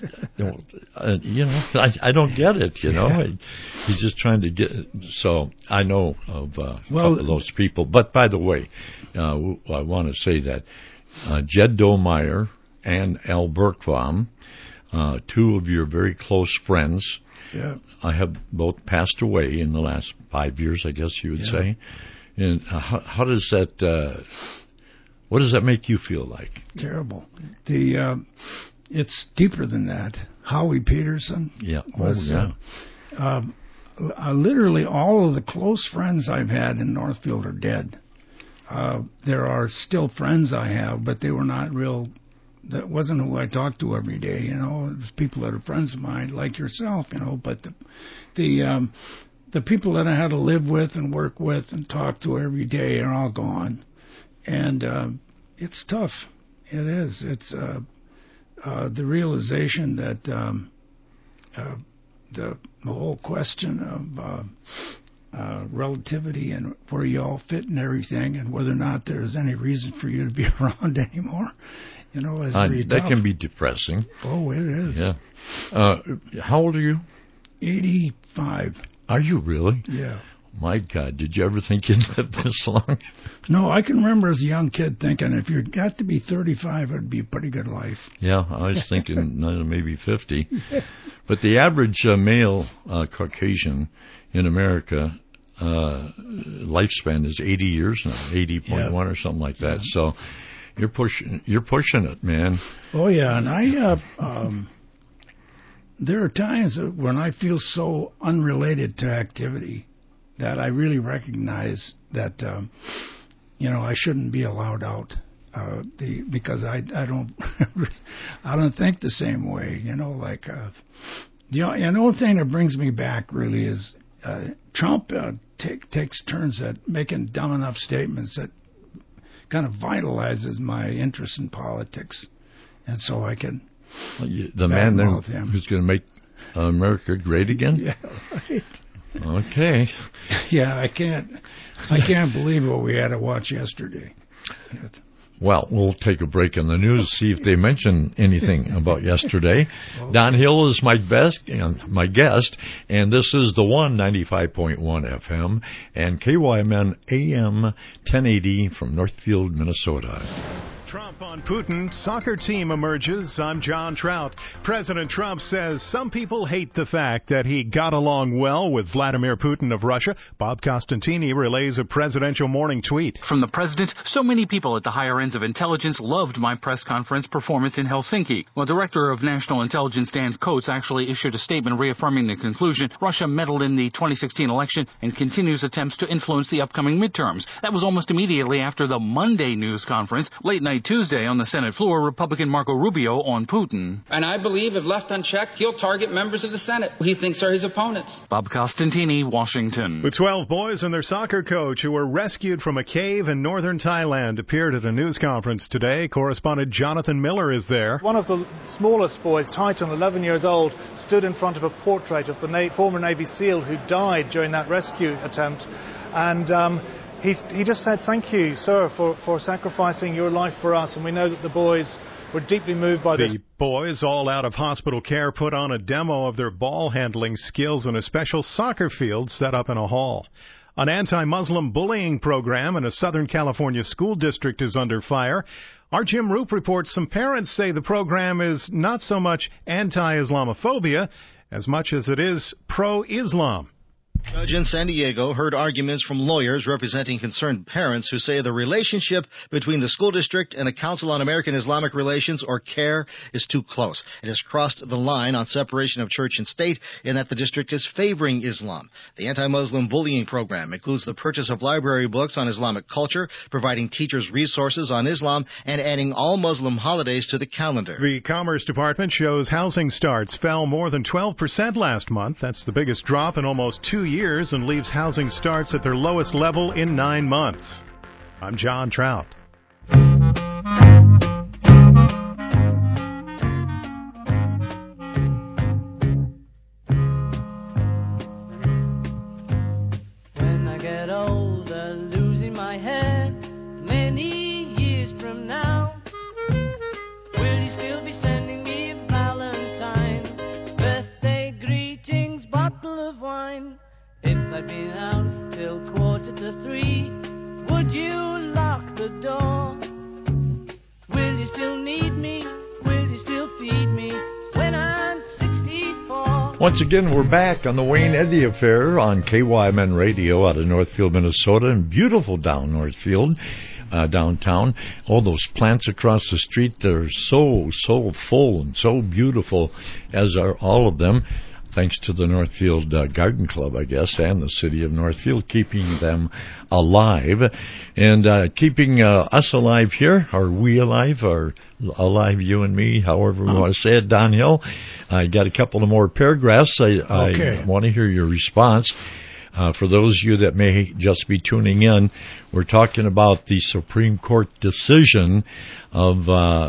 A: don't get it, He's just trying to get, so I know of a couple of those people. But by the way, I want to say that Jed Domeyer and Al Bergbaum, two of your very close friends, have both passed away in the last 5 years, I guess you would say. And how does that, what does that make you feel like?
B: Terrible. It's deeper than that. Howie Peterson was literally all of the close friends I've had in Northfield are dead. There are still friends I have, but they were not real. That wasn't who I talked to every day. It was people that are friends of mine, like yourself. But the people that I had to live with and work with and talk to every day are all gone, and it's tough. It is. It's the realization that the whole question of relativity and where you all fit and everything, and whether or not there's any reason for you to be around anymore, is really tough.
A: That can be depressing.
B: Oh, it is.
A: Yeah. How old are you?
B: 85.
A: Are you really?
B: Yeah.
A: My God, did you ever think you'd live this long?
B: No, I can remember as a young kid thinking if you got to be 35, it would be a pretty good life.
A: Yeah, I was thinking maybe 50. But the average male Caucasian in America lifespan is 80 years now, 80.1 or something like that. So you're pushing it, man.
B: Oh yeah, and there are times when I feel so unrelated to activity that I really recognize that I shouldn't be allowed out because I don't I don't think the same way. And the thing that brings me back really is Trump takes turns at making dumb enough statements that kind of vitalizes my interest in politics, and so I can.
A: The man there who's going to make America great again.
B: Yeah, right.
A: Okay.
B: Yeah, I can't believe what we had to watch yesterday.
A: Well, we'll take a break in the news, see if they mention anything about yesterday. Okay. Don Hill is my guest, and this is the 95.1 FM and KYMN AM 1080 from Northfield, Minnesota.
N: Trump on Putin, soccer team emerges. I'm John Trout. President Trump says some people hate the fact that he got along well with Vladimir Putin of Russia. Bob Costantini relays a presidential morning tweet.
O: From the president, so many people at the higher ends of intelligence loved my press conference performance in Helsinki. Well, Director of National Intelligence Dan Coates actually issued a statement reaffirming the conclusion Russia meddled in the 2016 election and continues attempts to influence the upcoming midterms. That was almost immediately after the Monday news conference. Late night late Tuesday on the Senate floor, Republican Marco Rubio on Putin.
P: And I believe if left unchecked, he'll target members of the Senate who he thinks are his opponents.
O: Bob Costantini, Washington.
N: The 12 boys and their soccer coach who were rescued from a cave in northern Thailand appeared at a news conference today. Correspondent Jonathan Miller is there.
Q: One of the smallest boys, Titan, 11 years old, stood in front of a portrait of the former Navy SEAL who died during that rescue attempt. And he just said, "Thank you, sir, for sacrificing your life for us." And we know that the boys were deeply moved by this.
N: The boys, all out of hospital care, put on a demo of their ball handling skills in a special soccer field set up in a hall. An anti-Muslim bullying program in a Southern California school district is under fire. Our Jim Roop reports some parents say the program is not so much anti-Islamophobia as much as it is pro-Islam.
R: Judge in San Diego heard arguments from lawyers representing concerned parents who say the relationship between the school district and the Council on American Islamic Relations, or CARE, is too close. It has crossed the line on separation of church and state in that the district is favoring Islam. The anti-Muslim bullying program includes the purchase of library books on Islamic culture, providing teachers resources on Islam, and adding all Muslim holidays to the calendar.
N: The Commerce Department shows housing starts fell more than 12% last month. That's the biggest drop in almost 2 years and leaves housing starts at their lowest level in 9 months. I'm John Trout.
S: When I get older, losing my head, many years from now, will you still be sending me a Valentine, birthday greetings, bottle of wine? If I'd been out till 2:45, would you lock the door? Will you still need me? Will you still feed me when I'm 64?
A: Once again, we're back on the Wayne Eddy Affair on KYMN Radio out of Northfield, Minnesota, and beautiful down Northfield, downtown. All those plants across the street, they're so full and so beautiful, as are all of them. Thanks to the Northfield Garden Club, I guess, and the city of Northfield, keeping them alive. And keeping us alive here, are we alive, or alive, you and me, however we want to say it, Don Hill. I got a couple of more paragraphs. I want to hear your response. For those of you that may just be tuning in, we're talking about the Supreme Court decision of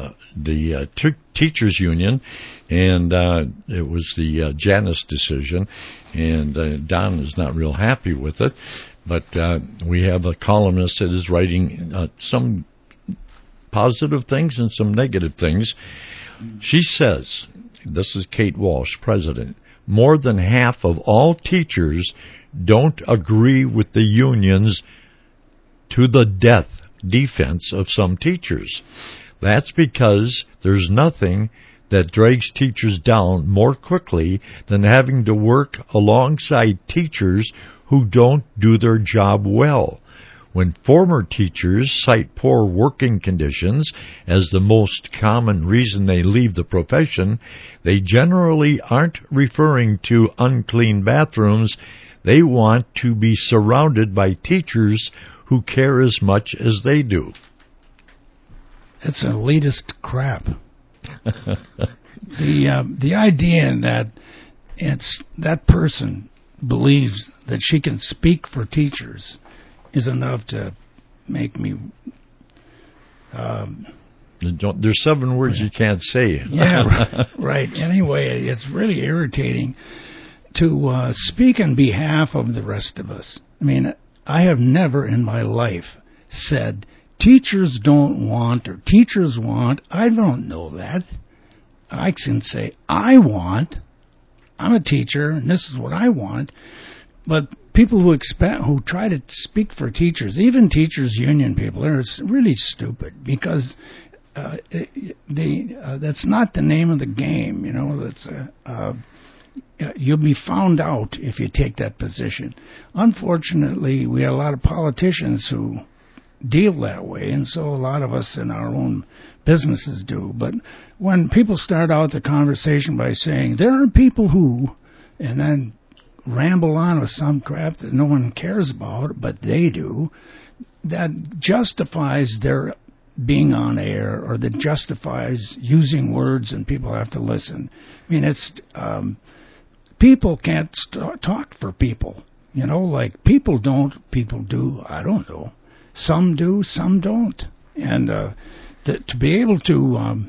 A: the teachers union, and it was the Janus decision, and Don is not real happy with it, but we have a columnist that is writing some positive things and some negative things. She says, this is Kate Walsh, president, more than half of all teachers don't agree with the union's to the death defense of some teachers. That's because there's nothing that drags teachers down more quickly than having to work alongside teachers who don't do their job well. When former teachers cite poor working conditions as the most common reason they leave the profession, they generally aren't referring to unclean bathrooms. They want to be surrounded by teachers who care as much as they do.
B: It's elitist crap. The idea that that person believes that she can speak for teachers is enough to make me...
A: There's 7 words you can't say.
B: Yeah, right. Anyway, it's really irritating to speak on behalf of the rest of us. I mean, I have never in my life said teachers don't want or teachers want. I don't know that. I can say I want. I'm a teacher, and this is what I want. But people who try to speak for teachers, even teachers union people, are really stupid because that's not the name of the game. You know, that's you'll be found out if you take that position. Unfortunately, we have a lot of politicians who deal that way, and so a lot of us in our own businesses do. But when people start out the conversation by saying, there are people who, and then ramble on with some crap that no one cares about, but they do, that justifies their being on air or that justifies using words and people have to listen. I mean, it's people can't talk for people. You know, like people don't, people do. I don't know. Some do, some don't. And to be able to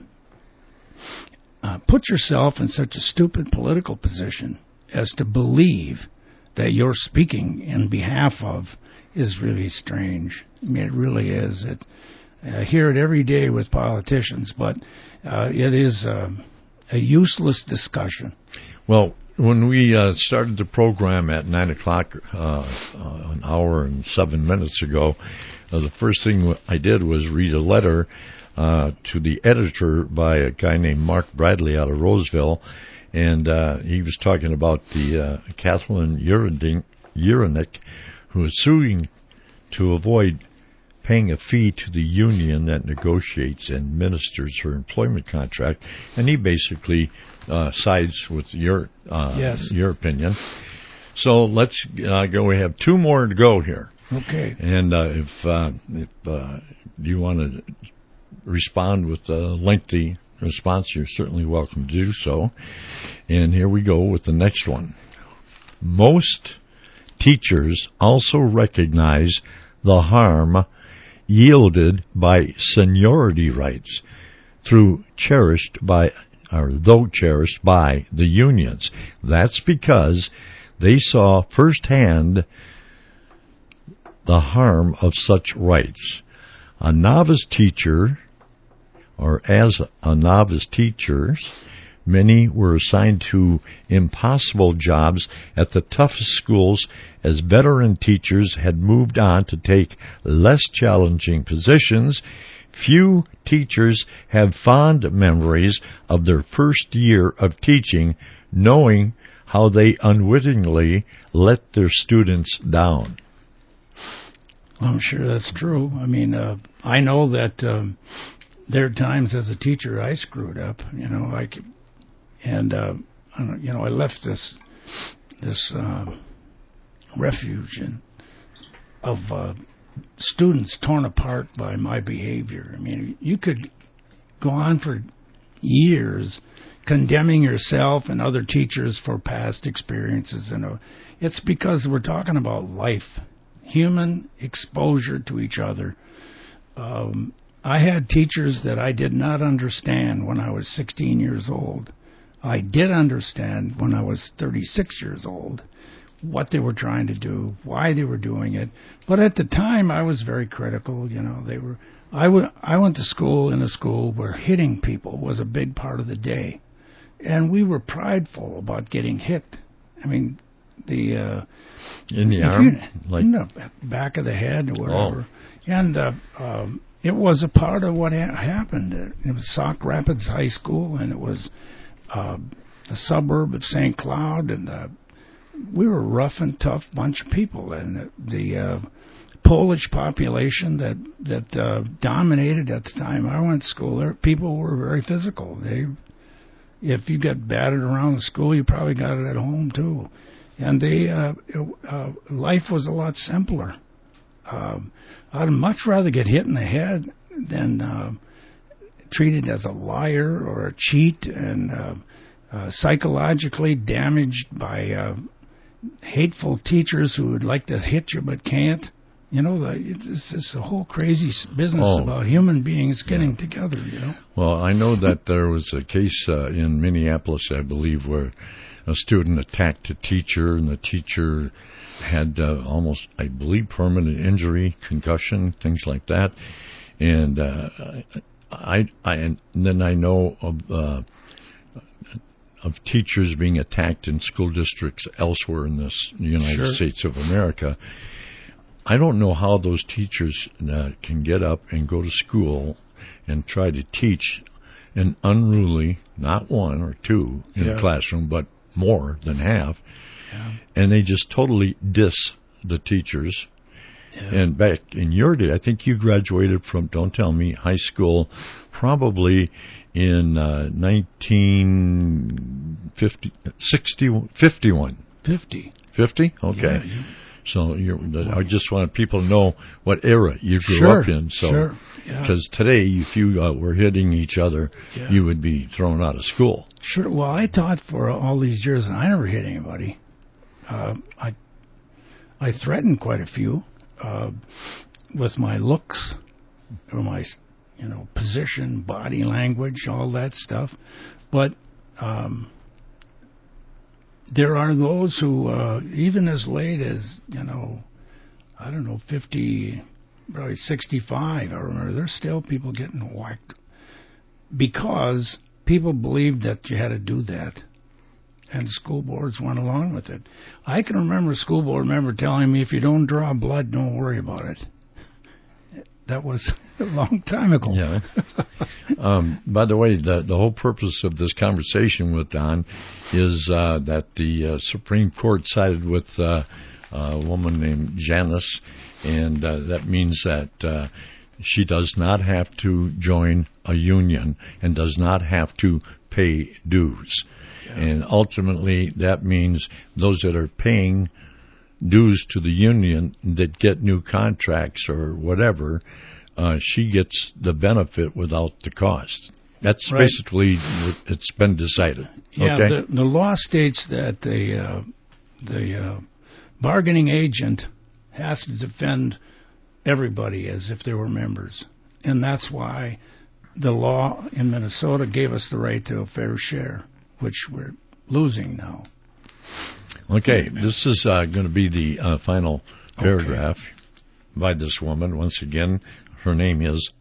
B: put yourself in such a stupid political position as to believe that you're speaking in behalf of is really strange. I mean, it really is. I hear it every day with politicians, but it is a useless discussion.
A: Well, when we started the program at 9 o'clock, an hour and 7 minutes ago, the first thing I did was read a letter to the editor by a guy named Mark Bradley out of Roseville, and he was talking about the Kathleen Uranick, who is suing to avoid paying a fee to the union that negotiates and ministers her employment contract, and he basically sides with your opinion. So let's go. We have two more to go here.
B: Okay.
A: And if you want to respond with a lengthy response, you're certainly welcome to do so. And here we go with the next one. Most teachers also recognize the harm yielded by seniority rights though cherished by the unions. That's because they saw firsthand the harm of such rights. As a novice teacher, many were assigned to impossible jobs at the toughest schools as veteran teachers had moved on to take less challenging positions. Few teachers have fond memories of their first year of teaching, knowing how they unwittingly let their students down.
B: I'm sure that's true. I mean, I know that there are times as a teacher I screwed up, you know, I left this refuge of students torn apart by my behavior. I mean, you could go on for years condemning yourself and other teachers for past experiences, and it's because we're talking about life, human exposure to each other. I had teachers that I did not understand when I was 16 years old. I did understand when I was 36 years old what they were trying to do, why they were doing it. But at the time, I was very critical. You know, I went to school in a school where hitting people was a big part of the day, and we were prideful about getting hit. I mean, in the arm, in the back of the head or whatever, and it was a part of what happened. It was Sauk Rapids High School, and it was a suburb of St. Cloud, and we were a rough and tough bunch of people, and the Polish population that dominated at the time I went to school there, people were very physical. If you got battered around the school, you probably got it at home too. And life was a lot simpler. I'd much rather get hit in the head than treated as a liar or a cheat and psychologically damaged by hateful teachers who would like to hit you but can't. You know, it's a whole crazy business about human beings getting together, you know.
A: Well, I know that there was a case in Minneapolis, I believe, where a student attacked a teacher, and the teacher had almost, I believe, permanent injury, concussion, things like that. And then I know of teachers being attacked in school districts elsewhere in this United States of America. I don't know how those teachers can get up and go to school and try to teach an unruly, not one or two in a classroom, but more than half, and they just totally diss the teachers. And back in your day, I think you graduated from, don't tell me, high school probably in 1950, 51.
B: 50.
A: 50? Okay. So I just wanted people to know what era you grew up in. So, because today, if you were hitting each other, you would be thrown out of school.
B: Sure. Well, I taught for all these years, and I never hit anybody. I threatened quite a few with my looks or my, position, body language, all that stuff. But there are those who, even as late as, 50, probably 65, I remember, there's still people getting whacked because people believed that you had to do that. And school boards went along with it. I can remember a school board member telling me, if you don't draw blood, don't worry about it. That was a long time ago.
A: Yeah. By the way, the whole purpose of this conversation with Don is that the Supreme Court sided with a woman named Janice, and that means that she does not have to join a union and does not have to pay dues. And ultimately, that means those that are paying dues to the union that get new contracts or whatever, she gets the benefit without the cost. That's basically what it's been decided.
B: Yeah,
A: okay?
B: the law states that the bargaining agent has to defend everybody as if they were members. And that's why the law in Minnesota gave us the right to a fair share, which we're losing now.
A: Okay, this is going to be the final paragraph by this woman. Once again, her name is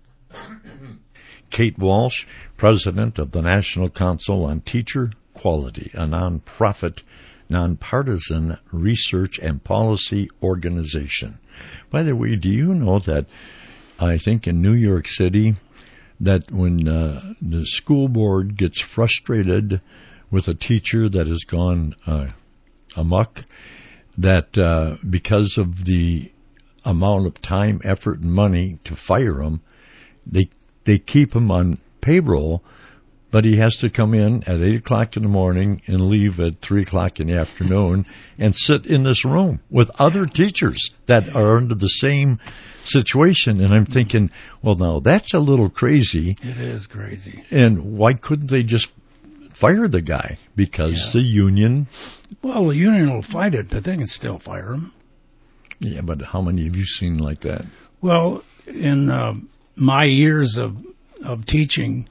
A: Kate Walsh, president of the National Council on Teacher Quality, a nonprofit, nonpartisan research and policy organization. By the way, do you know that I think in New York City that when the school board gets frustrated with a teacher that has gone amok, that because of the amount of time, effort, and money to fire him, they keep him on payroll, but he has to come in at 8 o'clock in the morning and leave at 3 o'clock in the afternoon and sit in this room with other teachers that are under the same situation. And I'm thinking, well, now that's a little crazy.
B: It is crazy.
A: And why couldn't they just fire the guy? Because the union...
B: Well, the union will fight it, but they can still fire him.
A: Yeah, but how many have you seen like that?
B: Well, in my years of teaching,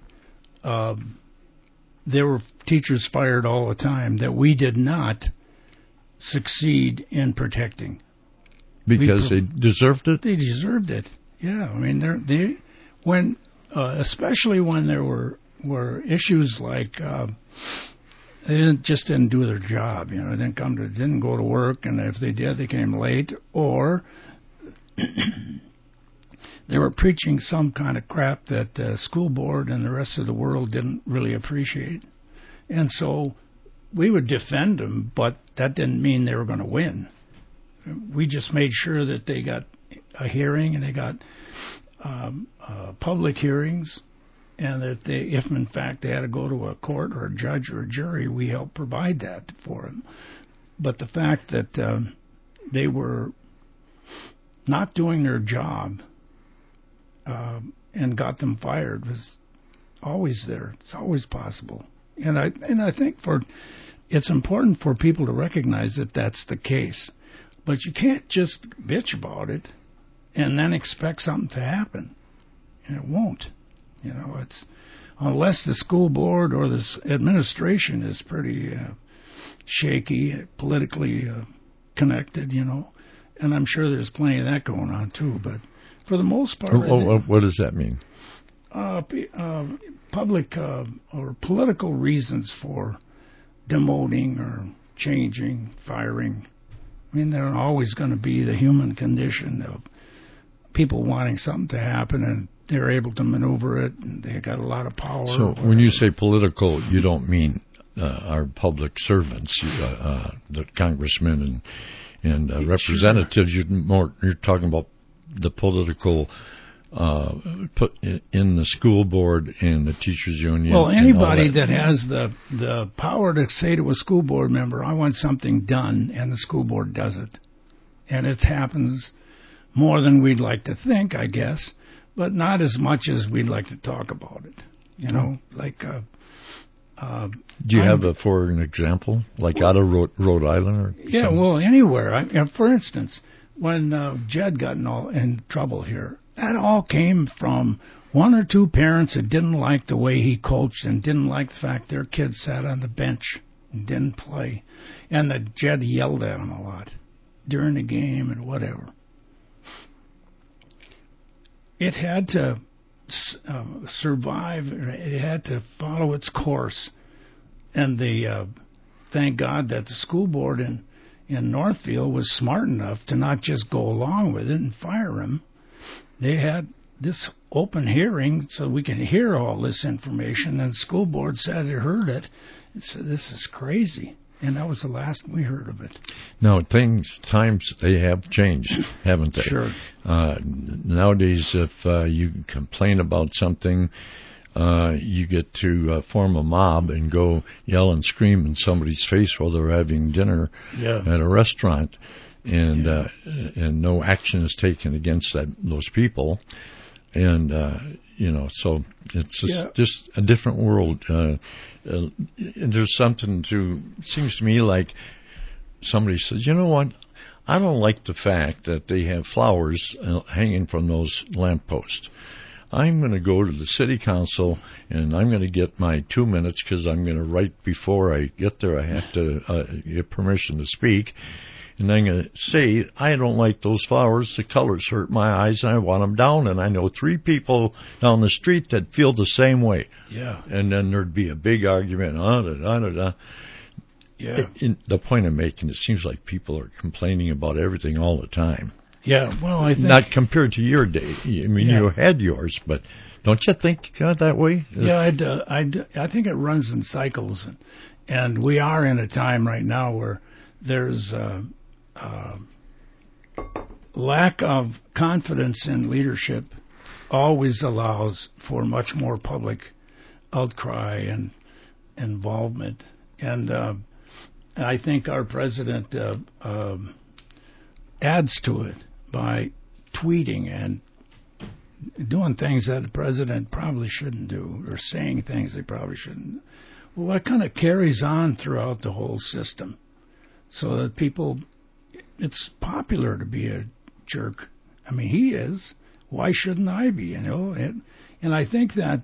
B: there were teachers fired all the time that we did not succeed in protecting.
A: Because they deserved it?
B: They deserved it. Yeah, I mean, when especially when there were issues like they just didn't do their job. They didn't go to work, and if they did, they came late, or they were preaching some kind of crap that the school board and the rest of the world didn't really appreciate. And so we would defend them, but that didn't mean they were going to win. We just made sure that they got a hearing and they got public hearings, and that if in fact they had to go to a court or a judge or a jury, we helped provide that for them. But the fact that they were not doing their job and got them fired was always there. It's always possible. And I think it's important for people to recognize that that's the case. But you can't just bitch about it and then expect something to happen. And it won't. It's unless the school board or the administration is pretty shaky, politically connected, and I'm sure there's plenty of that going on too. But for the most part,
A: what does that mean?
B: Public or political reasons for demoting or changing, firing. I mean, there are always going to be the human condition of people wanting something to happen, and they're able to maneuver it, and they got a lot of power.
A: So when you say political, you don't mean our public servants, the congressmen and representatives. You're talking about the political put in the school board and the teachers union.
B: Well, anybody that has the power to say to a school board member, I want something done, and the school board does it. and it happens more than we'd like to think, I guess, but not as much as we'd like to talk about it. You know, like.
A: Do you have for an example, like out of Rhode Island or?
B: Yeah, something? Well, anywhere. For instance, when Jed got in trouble here, that all came from one or two parents that didn't like the way he coached and didn't like the fact their kids sat on the bench and didn't play, and that Jed yelled at them a lot during the game and whatever. It had to survive. It had to follow its course, and thank God that the school board in Northfield was smart enough to not just go along with it and fire him. They had this open hearing so we can hear all this information, and the school board said it heard it. It said, this is crazy. And that was the last we heard of it.
A: No, times they have changed, haven't they?
B: Sure.
A: Nowadays, if you complain about something, you get to form a mob and go yell and scream in somebody's face while they're having dinner at a restaurant, and no action is taken against those people. And, so it's just a different world. And there's something it seems to me like somebody says, you know what, I don't like the fact that they have flowers hanging from those lampposts. I'm going to go to the city council and I'm going to get my 2 minutes because I'm going to write before I get there. I have to get permission to speak. And I'm going to say, I don't like those flowers. The colors hurt my eyes, and I want them down. And I know 3 people down the street that feel the same way.
B: Yeah.
A: And then there'd be a big argument.
B: Yeah.
A: The point I'm making, it seems like people are complaining about everything all the time.
B: Yeah, well, I think...
A: Not compared to your day. I mean, you had yours, but don't you think that way?
B: Yeah, I think it runs in cycles. And we are in a time right now where there's... lack of confidence in leadership always allows for much more public outcry and involvement. And I think our president adds to it by tweeting and doing things that the president probably shouldn't do, or saying things they probably shouldn't. Well, that kind of carries on throughout the whole system, so that people... It's popular to be a jerk. I mean, he is. Why shouldn't I be? And I think that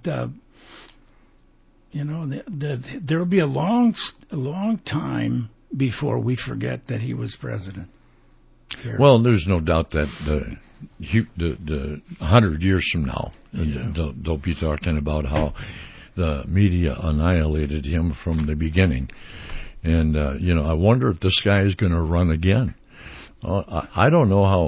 B: that there will be a long time before we forget that he was president. Here.
A: Well, there's no doubt that the 100 years from now, they'll be talking about how the media annihilated him from the beginning. And I wonder if this guy is going to run again. I don't know how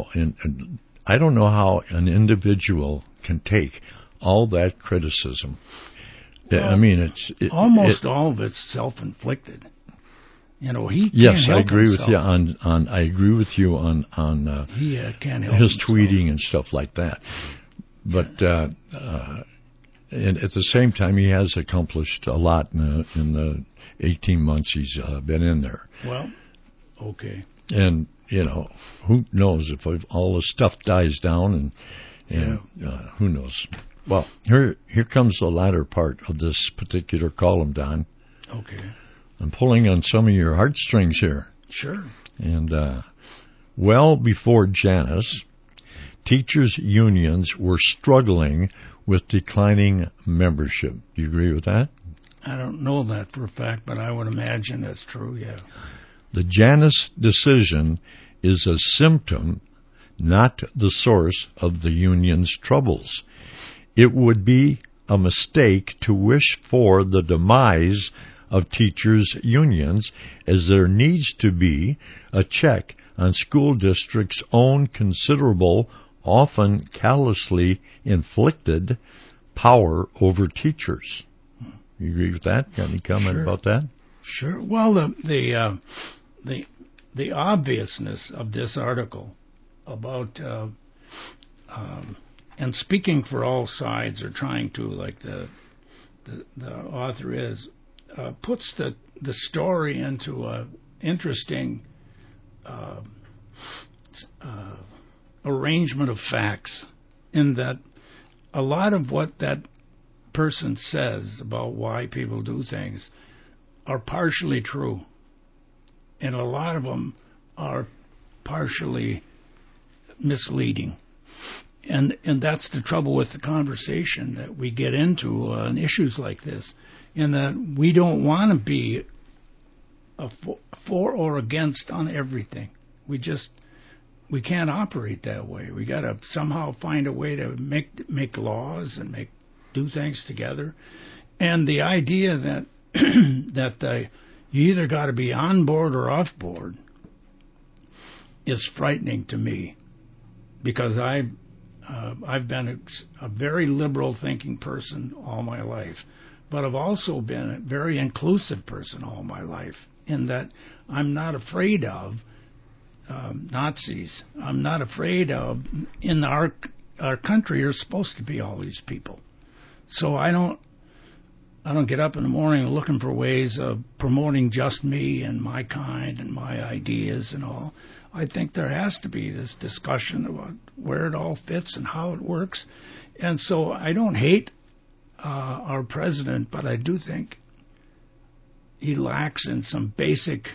A: an individual can take all that criticism. Well, I mean, it's
B: all of it's self-inflicted. He
A: yes,
B: can't help
A: I agree
B: himself.
A: with you on. I agree with you on
B: he can't help
A: his
B: himself.
A: tweeting and stuff like that. But and at the same time, he has accomplished a lot in the 18 months he's been in there.
B: Well, okay.
A: And who knows if all the stuff dies down and who knows. Well, here comes the latter part of this particular column, Don.
B: Okay.
A: I'm pulling on some of your heartstrings here.
B: Sure.
A: And well before Janus, teachers' unions were struggling with declining membership. Do you agree with that?
B: I don't know that for a fact, but I would imagine that's true, yeah.
A: The Janus decision is a symptom, not the source of the union's troubles. It would be a mistake to wish for the demise of teachers' unions, as there needs to be a check on school districts' own considerable, often callously inflicted, power over teachers. You agree with that? Got any comment about that?
B: Sure. Well, the obviousness of this article about and speaking for all sides, or trying to, like the author is, puts the story into a interesting arrangement of facts, in that a lot of what that person says about why people do things are partially true, and a lot of them are partially misleading. And that's the trouble with the conversation that we get into on issues like this, in that we don't want to be for or against on everything. We can't operate that way. We got to somehow find a way to make laws and do things together. And the idea that that you either got to be on board or off board is frightening to me, because I've been a very liberal thinking person all my life, but I've also been a very inclusive person all my life, in that I'm not afraid of Nazis. I'm not afraid of, in our country, there's supposed to be all these people. So I don't get up in the morning looking for ways of promoting just me and my kind and my ideas and all. I think there has to be this discussion about where it all fits and how it works. And so I don't hate our president, but I do think he lacks in some basic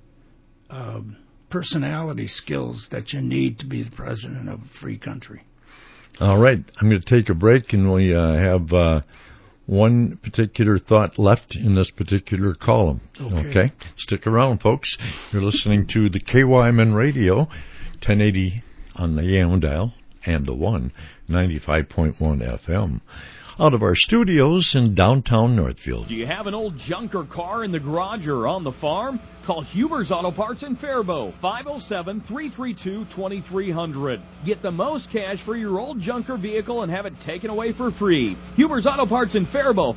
B: personality skills that you need to be the president of a free country.
A: All right. I'm going to take a break, and we have one particular thought left in this particular column. Okay? Stick around, folks. You're listening to the KYMN Radio, 1080 on the AM dial, and the 95.1 FM. Out of our studios in downtown Northfield.
T: Do you have an old junker car in the garage or on the farm? Call Huber's Auto Parts in Faribault, 507-332-2300. Get the most cash for your old junker vehicle and have it taken away for free. Huber's Auto Parts in Faribault,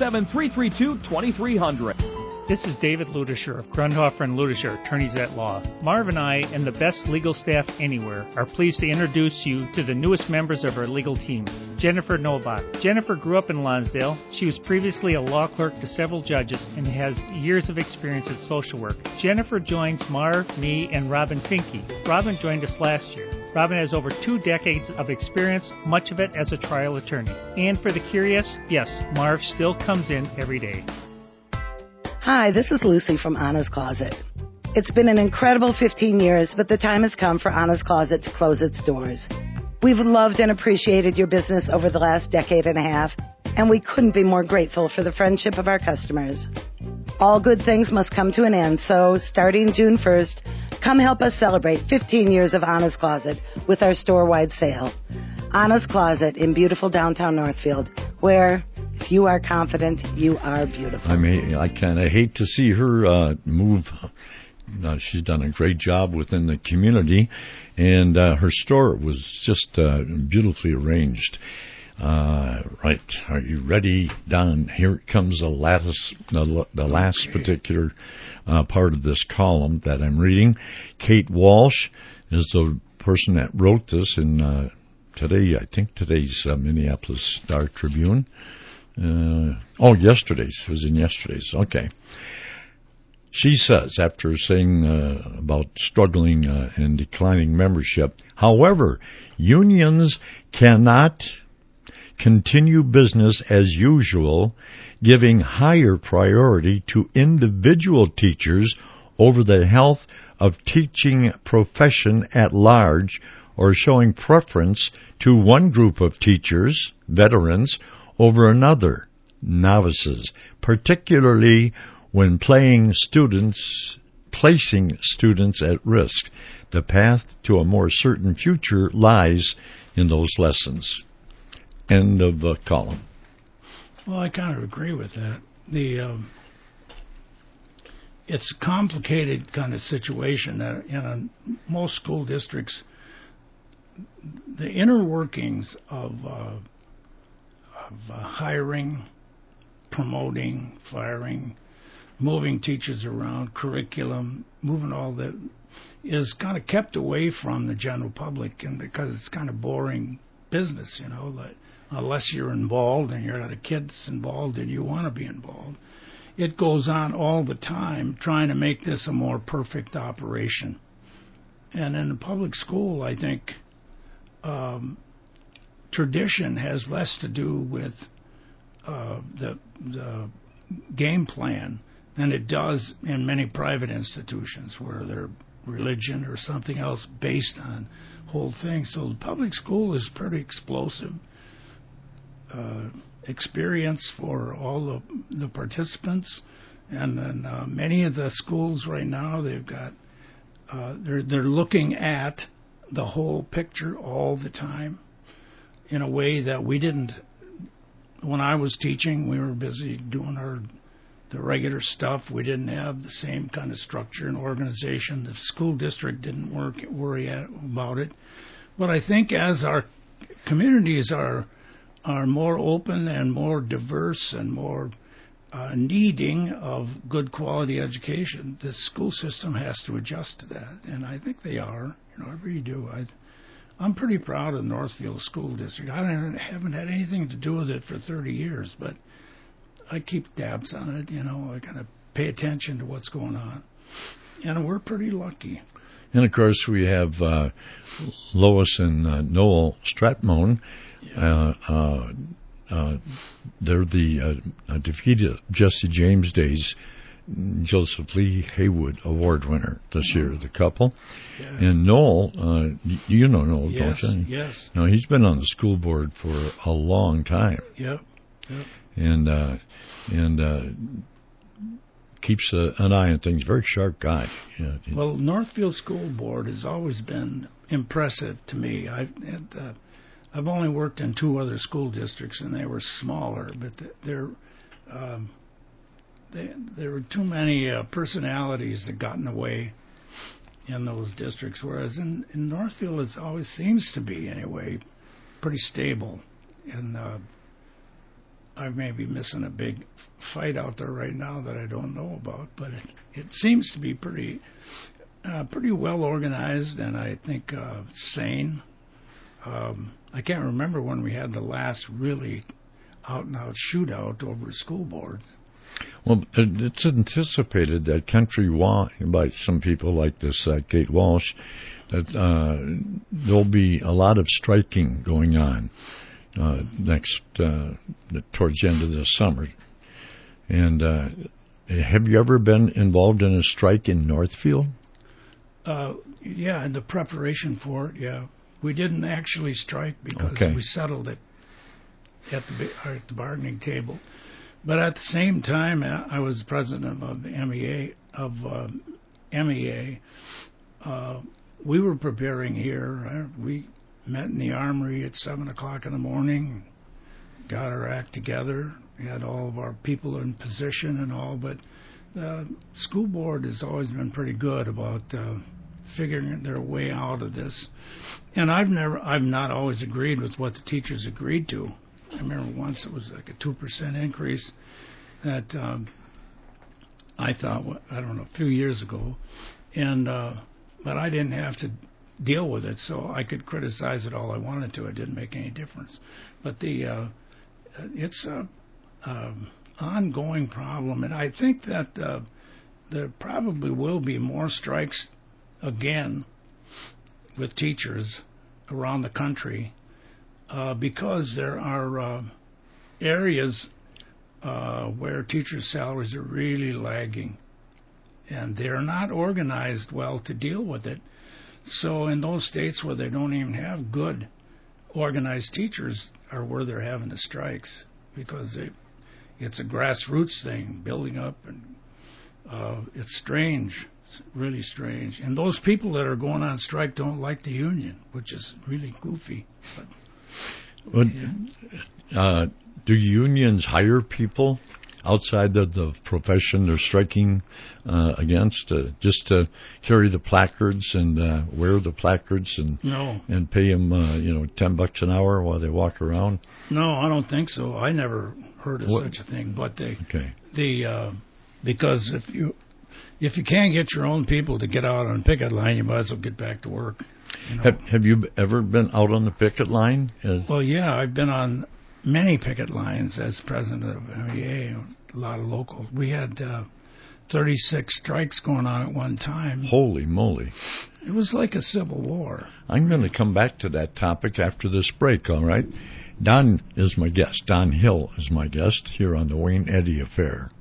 T: 507-332-2300.
U: This is David Ludischer of Grundhofer and Ludischer, attorneys at law. Marv and I, and the best legal staff anywhere, are pleased to introduce you to the newest members of our legal team, Jennifer Novak. Jennifer grew up in Lonsdale. She was previously a law clerk to several judges and has years of experience in social work. Jennifer joins Marv, me, and Robin Finke. Robin joined us last year. Robin has over 2 decades of experience, much of it as a trial attorney. And for the curious, yes, Marv still comes in every day.
V: Hi, this is Lucy from Anna's Closet. It's been an incredible 15 years, but the time has come for Anna's Closet to close its doors. We've loved and appreciated your business over the last decade and a half, and we couldn't be more grateful for the friendship of our customers. All good things must come to an end, so starting June 1st, come help us celebrate 15 years of Anna's Closet with our store-wide sale. Anna's Closet in beautiful downtown Northfield, where if you are confident, you are beautiful.
A: I mean, I kind of hate to see her move. She's done a great job within the community, and her store was just beautifully arranged. Right, are you ready, Don? Here comes the last particular part of this column that I'm reading. Kate Walsh is the person that wrote this in today. I think today's Minneapolis Star-Tribune. Yesterday's. It was in yesterday's. Okay. She says, after saying about struggling and declining membership, however, unions cannot continue business as usual, giving higher priority to individual teachers over the health of teaching profession at large, or showing preference to one group of teachers, veterans, over another, novices, particularly when placing students at risk. The path to a more certain future lies in those lessons. End of the column.
B: Well, I kind of agree with that. It's a complicated kind of situation that in most school districts, the inner workings of hiring, promoting, firing, moving teachers around, curriculum, moving all that, is kind of kept away from the general public, and because it's kind of boring business, like, unless you're involved and you're the kids involved and you want to be involved. It goes on all the time trying to make this a more perfect operation. And in a public school, I think tradition has less to do with the game plan than it does in many private institutions where they're religion or something else based on whole things. So the public school is pretty explosive experience for all the participants. And then many of the schools right now, they've got they're looking at the whole picture all the time in a way that we didn't. When I was teaching, we were busy doing the regular stuff. We didn't have the same kind of structure and organization. The school district didn't worry about it. But I think as our communities are more open and more diverse and more needing of good quality education, the school system has to adjust to that. And I think they are. I really do. I'm pretty proud of Northfield School District. I haven't had anything to do with it for 30 years, but I keep tabs on it. I kind of pay attention to what's going on. And we're pretty lucky.
A: And, of course, we have Lois and Noel Stratmone. Yeah. They're the defeated Jesse James Day's Joseph Lee Haywood Award winner this year, the couple. Yeah. And Noel, you know Noel,
B: yes,
A: don't you?
B: Yes.
A: No, he's been on the school board for a long time.
B: Yep.
A: And keeps an eye on things. Very sharp guy. Yeah.
B: Well, Northfield School Board has always been impressive to me. I've only worked in 2 other school districts, and they were smaller, but there were too many personalities that got in the way in those districts, whereas in Northfield it always seems to be, anyway, pretty stable. And I may be missing a big fight out there right now that I don't know about, but it seems to be pretty well organized, and I think sane. I can't remember when we had the last really out-and-out shootout over school boards.
A: Well, it's anticipated that countrywide, by some people like this Kate Walsh, that there'll be a lot of striking going on towards the end of the summer. And have you ever been involved in a strike in Northfield?
B: Yeah, in the preparation for it, yeah. We didn't actually strike because we settled it at the bargaining table. But at the same time, I was president of MEA. We were preparing here. We met in the Armory at 7 o'clock in the morning, got our act together, had all of our people in position and all. But the school board has always been pretty good about figuring their way out of this. And I've not always agreed with what the teachers agreed to. I remember once it was like a 2% increase that I thought, I don't know, a few years ago, and but I didn't have to deal with it, so I could criticize it all I wanted to. It didn't make any difference. But it's a ongoing problem, and I think that there probably will be more strikes again with teachers around the country because there are areas where teachers' salaries are really lagging, and they're not organized well to deal with it. So in those states where they don't even have good organized teachers are where they're having the strikes, because it's a grassroots thing building up, and it's strange. It's really strange. And those people that are going on strike don't like the union, which is really goofy.
A: But, do unions hire people outside of the profession they're striking against, just to carry the placards and wear the placards and pay them $10 an hour while they walk around?
B: No, I don't think so. I never heard of such a thing. But because if you can't get your own people to get out on picket line, you might as well get back to work.
A: Have you ever been out on the picket line?
B: Well, yeah, I've been on many picket lines as president of MEA, a lot of locals. We had 36 strikes going on at one time.
A: Holy moly.
B: It was like a civil war.
A: I'm going to come back to that topic after this break, all right? Don is my guest. Don Hill is my guest here on the Wayne Eddy Affair.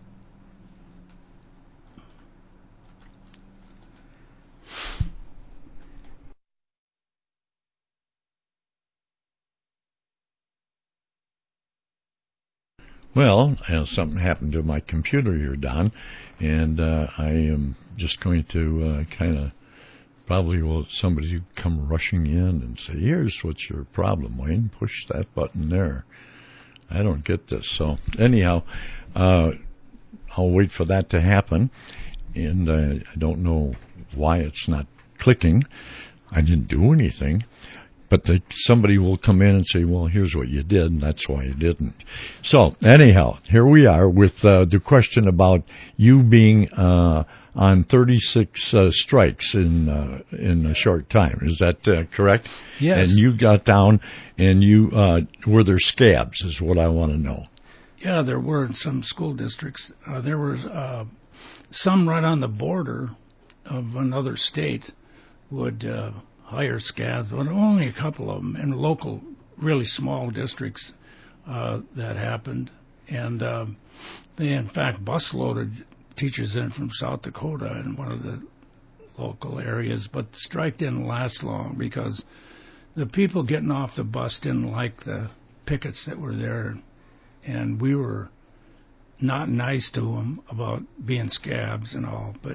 A: Well, something happened to my computer here, Don, and I am just going to probably will somebody come rushing in and say, here's what's your problem, Wayne. Push that button there. I don't get this. So anyhow, I'll wait for that to happen, and I don't know why it's not clicking. I didn't do anything. But somebody will come in and say, well, here's what you did, and that's why you didn't. So, anyhow, here we are with the question about you being on 36 strikes in a short time. Is that correct?
B: Yes.
A: And you got down, and you were there scabs, is what I want to know.
B: Yeah, there were in some school districts. There were some right on the border of another state would hire scabs, but only a couple of them in local, really small districts that happened. And they, in fact, busloaded teachers in from South Dakota in one of the local areas, but the strike didn't last long because the people getting off the bus didn't like the pickets that were there, and we were not nice to them about being scabs and all. But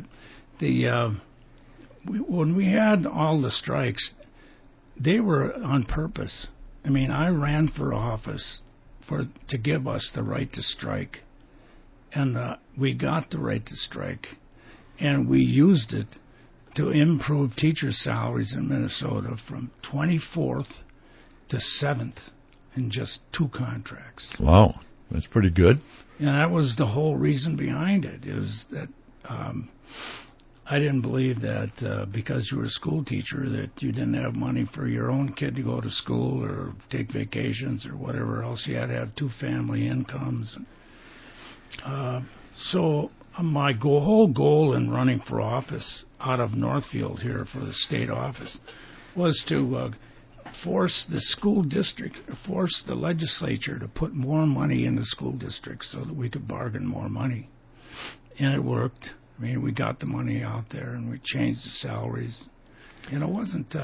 B: when we had all the strikes, they were on purpose. I mean, I ran for office to give us the right to strike, and we got the right to strike, and we used it to improve teacher salaries in Minnesota from 24th to 7th in just 2 contracts.
A: Wow, that's pretty good.
B: And that was the whole reason behind it, is that I didn't believe that because you were a school teacher that you didn't have money for your own kid to go to school or take vacations or whatever else. You had to have 2 family incomes. So my whole goal in running for office out of Northfield here for the state office was to force the legislature to put more money into school districts so that we could bargain more money. And it worked. I mean, we got the money out there, and we changed the salaries. And it wasn't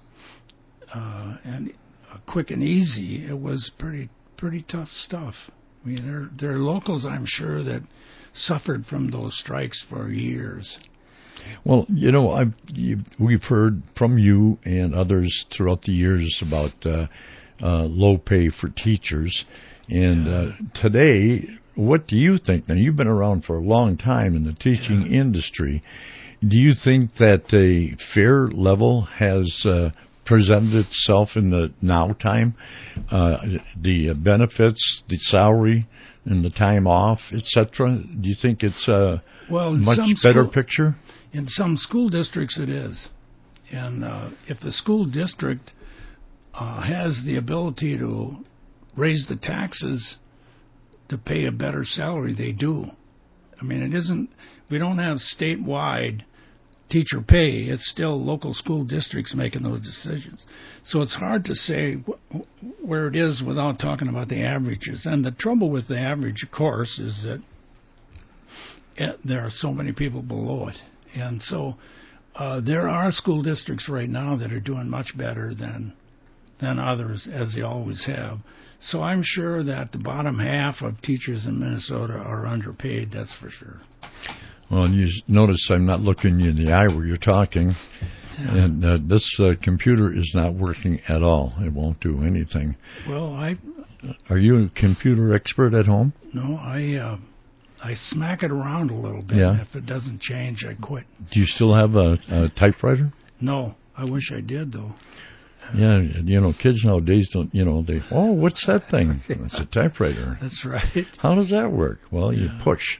B: quick and easy. It was pretty tough stuff. I mean, there are locals, I'm sure, that suffered from those strikes for years.
A: Well, you know, we've heard from you and others throughout the years about low pay for teachers. And today, what do you think? Now, you've been around for a long time in the teaching industry. Do you think that a fair level has presented itself in the now time? The benefits, the salary, and the time off, etc. Do you think it's a much better picture?
B: In some school districts, it is. And if the school district has the ability to raise the taxes to pay a better salary, they do. I mean, we don't have statewide teacher pay. It's still local school districts making those decisions. So it's hard to say where it is without talking about the averages. And the trouble with the average, of course, is that there are so many people below it. And so there are school districts right now that are doing much better than others, as they always have. So I'm sure that the bottom half of teachers in Minnesota are underpaid, that's for sure.
A: Well, you notice I'm not looking you in the eye where you're talking, and this computer is not working at all. It won't do anything.
B: Well,
A: Are you a computer expert at home?
B: No, I smack it around a little bit.
A: Yeah.
B: If it doesn't change, I quit.
A: Do you still have a typewriter?
B: No, I wish I did, though.
A: Yeah, you know, kids nowadays don't, what's that thing? It's a typewriter.
B: That's right.
A: How does that work? Well, you push.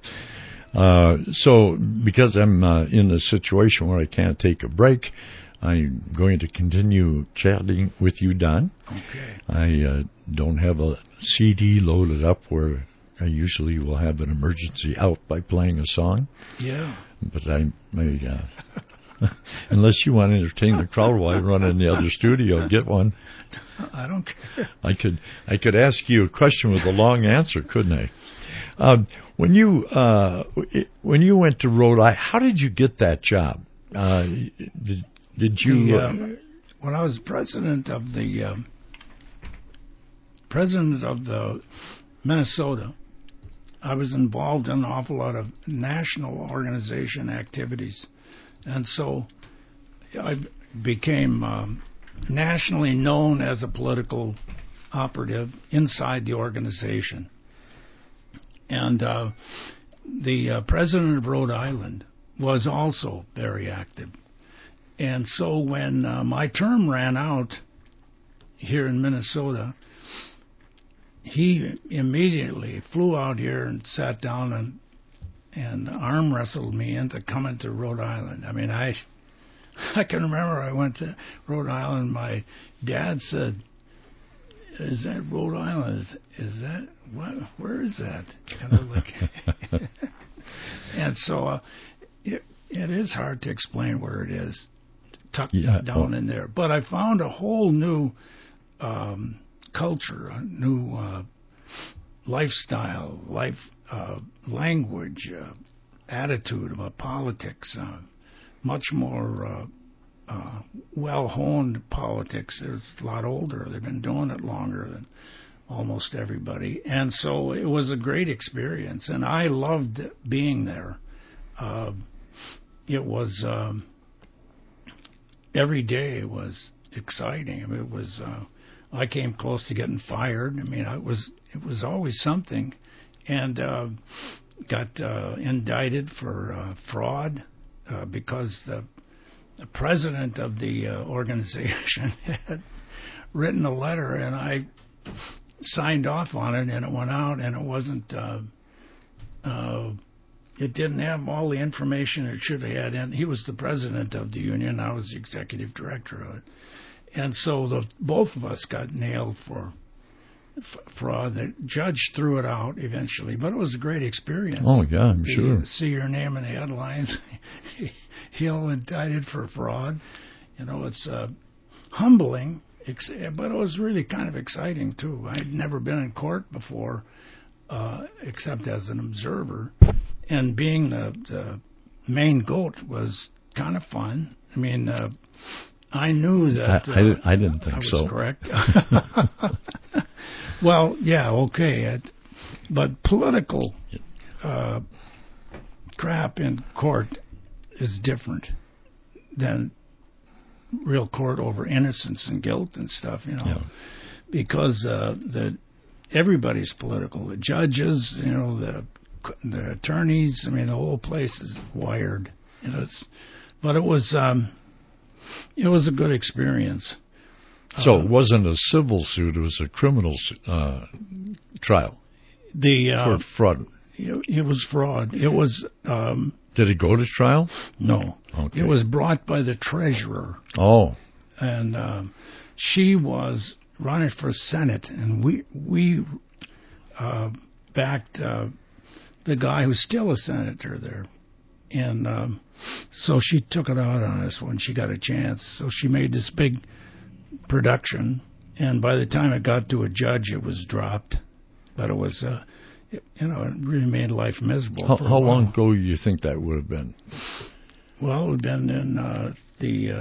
A: So, because I'm in a situation where I can't take a break, I'm going to continue chatting with you, Don.
B: Okay.
A: I don't have a CD loaded up where I usually will have an emergency out by playing a song.
B: Yeah.
A: But I may, unless you want to entertain the crowd while I run in the other studio, get one.
B: I don't care.
A: I could ask you a question with a long answer, couldn't I? When you went to Rhode Island, how did you get that job? Did you?
B: When I was president of the Minnesota, I was involved in an awful lot of national organization activities, and so I became nationally known as a political operative inside the organization. And the president of Rhode Island was also very active. And so when my term ran out here in Minnesota, he immediately flew out here and sat down and arm wrestled me into coming to Rhode Island. I mean, I can remember I went to Rhode Island. My dad said, "Is that Rhode Island? Is that what? Where is that?" And so it is hard to explain where it is, tucked down in there. But I found a whole new culture, a new lifestyle, language, attitude about politics, much more well-honed politics. It's a lot older. They've been doing it longer than almost everybody. And so it was a great experience, and I loved being there. It was every day was exciting. I mean, it was I came close to getting fired. I mean, it was always something, and got indicted for fraud because the president of the organization had written a letter, and I signed off on it, and it went out, and it wasn't. It didn't have all the information it should have had. And he was the president of the union. I was the executive director of it. And so both of us got nailed for fraud. The judge threw it out eventually, but it was a great experience.
A: Oh, yeah, I'm sure.
B: See your name in the headlines. Hill indicted for fraud. You know, it's humbling, but it was really kind of exciting, too. I'd never been in court before, except as an observer. And being the main goat was kind of fun. I mean, I knew that
A: I didn't think
B: I was
A: so.
B: Correct. Well, yeah, okay, but political crap in court is different than real court over innocence and guilt and stuff, you know, because everybody's political. The judges, you know, the attorneys. I mean, the whole place is wired. You know, but it was a good experience.
A: So it wasn't a civil suit; it was a criminal trial. For fraud.
B: It was fraud. It was.
A: Did it go to trial?
B: No.
A: Okay.
B: It was brought by the treasurer.
A: Oh.
B: And she was running for Senate, and we backed the guy who's still a senator there. And so she took it out on us when she got a chance. So she made this big production, and by the time it got to a judge, it was dropped. But it was, it really made life miserable.
A: How long ago do you think that would have been?
B: Well, it would have been in the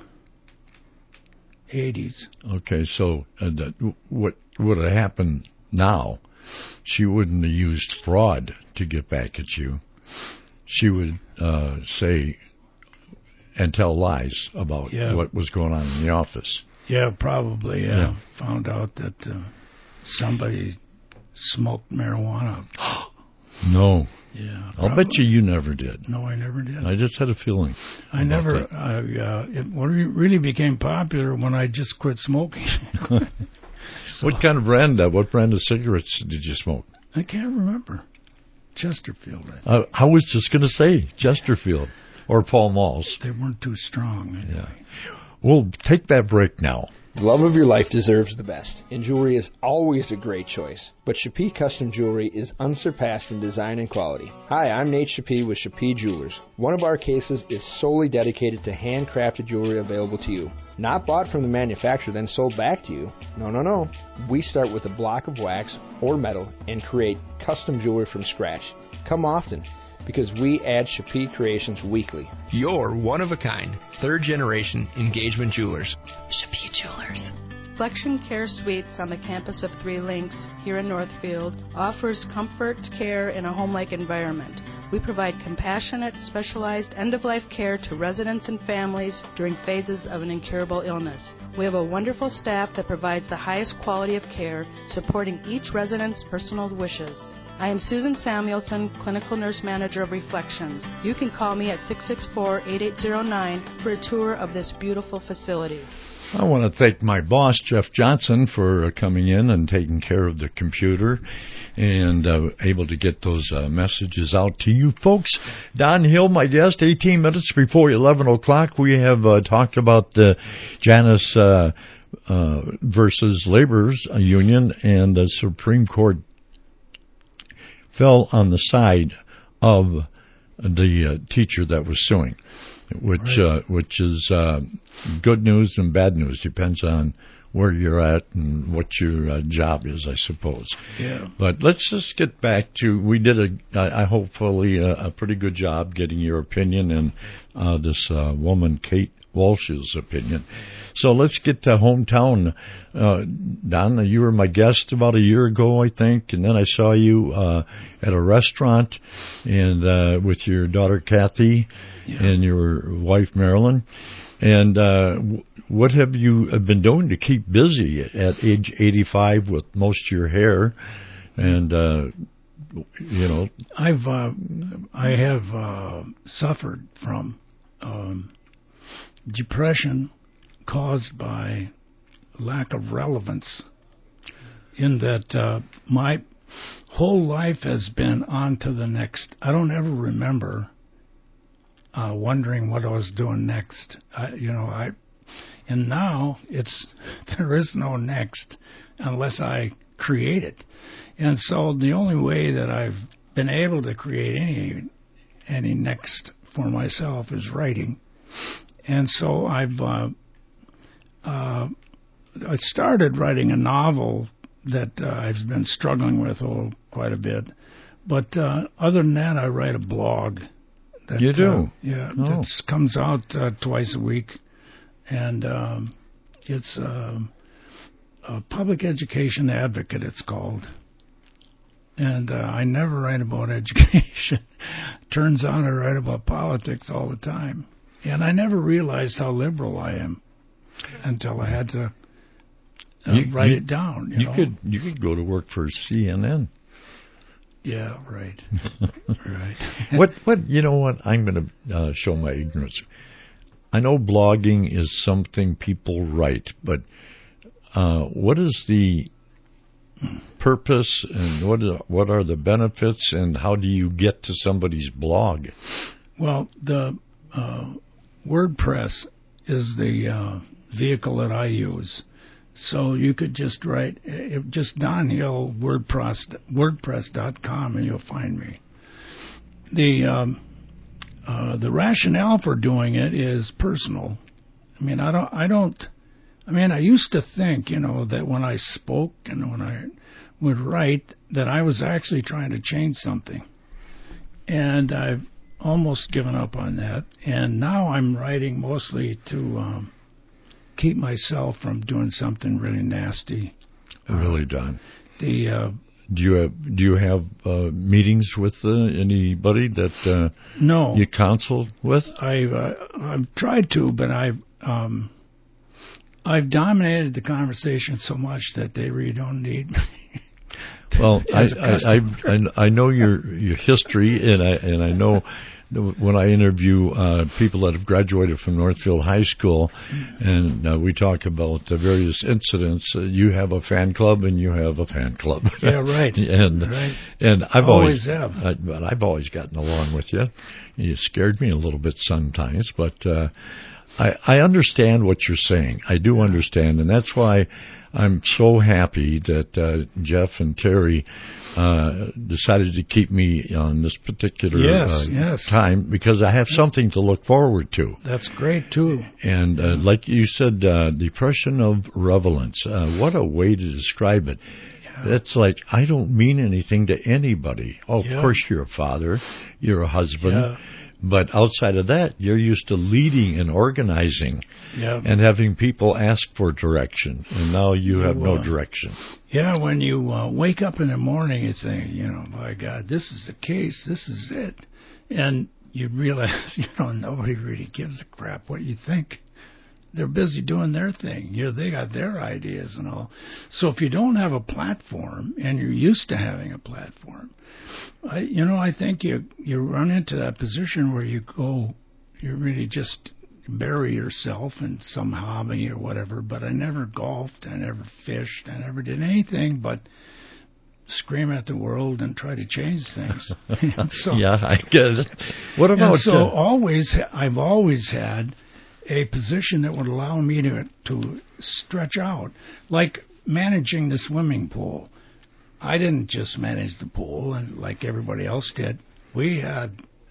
B: 80s.
A: Okay, so what would have happened now? She wouldn't have used fraud to get back at you. She would say and tell lies about what was going on in the office.
B: Yeah, probably. Yeah. Found out that somebody smoked marijuana.
A: No.
B: Yeah.
A: I'll bet you never did.
B: No, I never did.
A: I just had a feeling.
B: I never. It really became popular when I just quit smoking. So,
A: what brand of cigarettes did you smoke?
B: I can't remember. Chesterfield, I think.
A: I was just going to say Chesterfield or Pall Malls.
B: They weren't too strong anyway.
A: Yeah. We'll take that break now.
C: The love of your life deserves the best, and jewelry is always a great choice. But Chapee Custom Jewelry is unsurpassed in design and quality. Hi, I'm Nate Chapee with Chapee Jewelers. One of our cases is solely dedicated to handcrafted jewelry available to you. Not bought from the manufacturer then sold back to you. No. We start with a block of wax or metal and create custom jewelry from scratch. Come often, because we add Chapee creations weekly. You're one of a kind, third generation engagement jewelers.
E: Chapee Jewelers.
D: Flexion Care Suites on the campus of Three Links here in Northfield offers comfort, care, in a home-like environment. We provide compassionate, specialized end-of-life care to residents and families during phases of an incurable illness. We have a wonderful staff that provides the highest quality of care, supporting each resident's personal wishes. I am Susan Samuelson, Clinical Nurse Manager of Reflections. You can call me at 664-8809 for a tour of this beautiful facility.
A: I want to thank my boss, Jeff Johnson, for coming in and taking care of the computer and able to get those messages out to you folks. Don Hill, my guest, 18 minutes before 11 o'clock. We have talked about the Janus versus Labor's Union, and the Supreme Court fell on the side of the teacher that was suing, which is good news and bad news. Depends on where you're at and what your job is, I suppose.
B: Yeah.
A: But let's just get back to, we did hopefully a pretty good job getting your opinion and this woman, Kate Walsh's opinion. So let's get to hometown. Don, you were my guest about a year ago, I think, and then I saw you at a restaurant and with your daughter Kathy and your wife Marilyn. And what have you been doing to keep busy at age 85 with most of your hair? And
B: I have suffered from depression caused by lack of relevance, in that my whole life has been on to the next. I don't ever remember wondering what I was doing next. And now there is no next unless I create it. And so the only way that I've been able to create any next for myself is writing. And so I started writing a novel that I've been struggling with quite a bit. But other than that, I write a blog.
A: You do?
B: That comes out twice a week. And it's a public education advocate, it's called. And I never write about education. Turns out I write about politics all the time. And I never realized how liberal I am until I had to write it down. You
A: could go to work for CNN.
B: Yeah, right. Right.
A: What? You know what? I'm going to show my ignorance. I know blogging is something people write, but what is the purpose and what are the benefits, and how do you get to somebody's blog?
B: Well, the WordPress is the vehicle that I use. So you could just write, just Don Hill, WordPress.com, and you'll find me. The rationale for doing it is personal. I mean, I used to think, that when I spoke and when I would write, that I was actually trying to change something. And I've almost given up on that. And now I'm writing mostly to keep myself from doing something really nasty.
A: Really, Don?
B: Do
A: you have meetings with anybody that
B: no
A: you counsel with?
B: I've tried to, but I've dominated the conversation so much that they really don't need me.
A: Well, I know your history, and I know when I interview people that have graduated from Northfield High School, and we talk about the various incidents, you have a fan club and you have a fan club.
B: Yeah, right.
A: and I've
B: always have.
A: But I've always gotten along with you. You scared me a little bit sometimes, but I understand what you're saying. I do understand, and that's why I'm so happy that Jeff and Terry decided to keep me on this particular time, because I have something to look forward to.
B: That's great, too.
A: And like you said, depression of relevance. What a way to describe it. That's like, I don't mean anything to anybody. Oh, of course you're a father, you're a husband, but outside of that, you're used to leading and organizing and having people ask for direction, and now you have no direction.
B: Yeah, when you wake up in the morning, you think, my God, this is the case, this is it. And you realize, nobody really gives a crap what you think. They're busy doing their thing. They got their ideas and all. So if you don't have a platform, and you're used to having a platform, I think you run into that position where you really just bury yourself in some hobby or whatever. But I never golfed, I never fished, I never did anything but scream at the world and try to change things. So,
A: yeah, I get it. What about
B: I've always had a position that would allow me to stretch out, like managing the swimming pool. I didn't just manage the pool, and like everybody else did. We had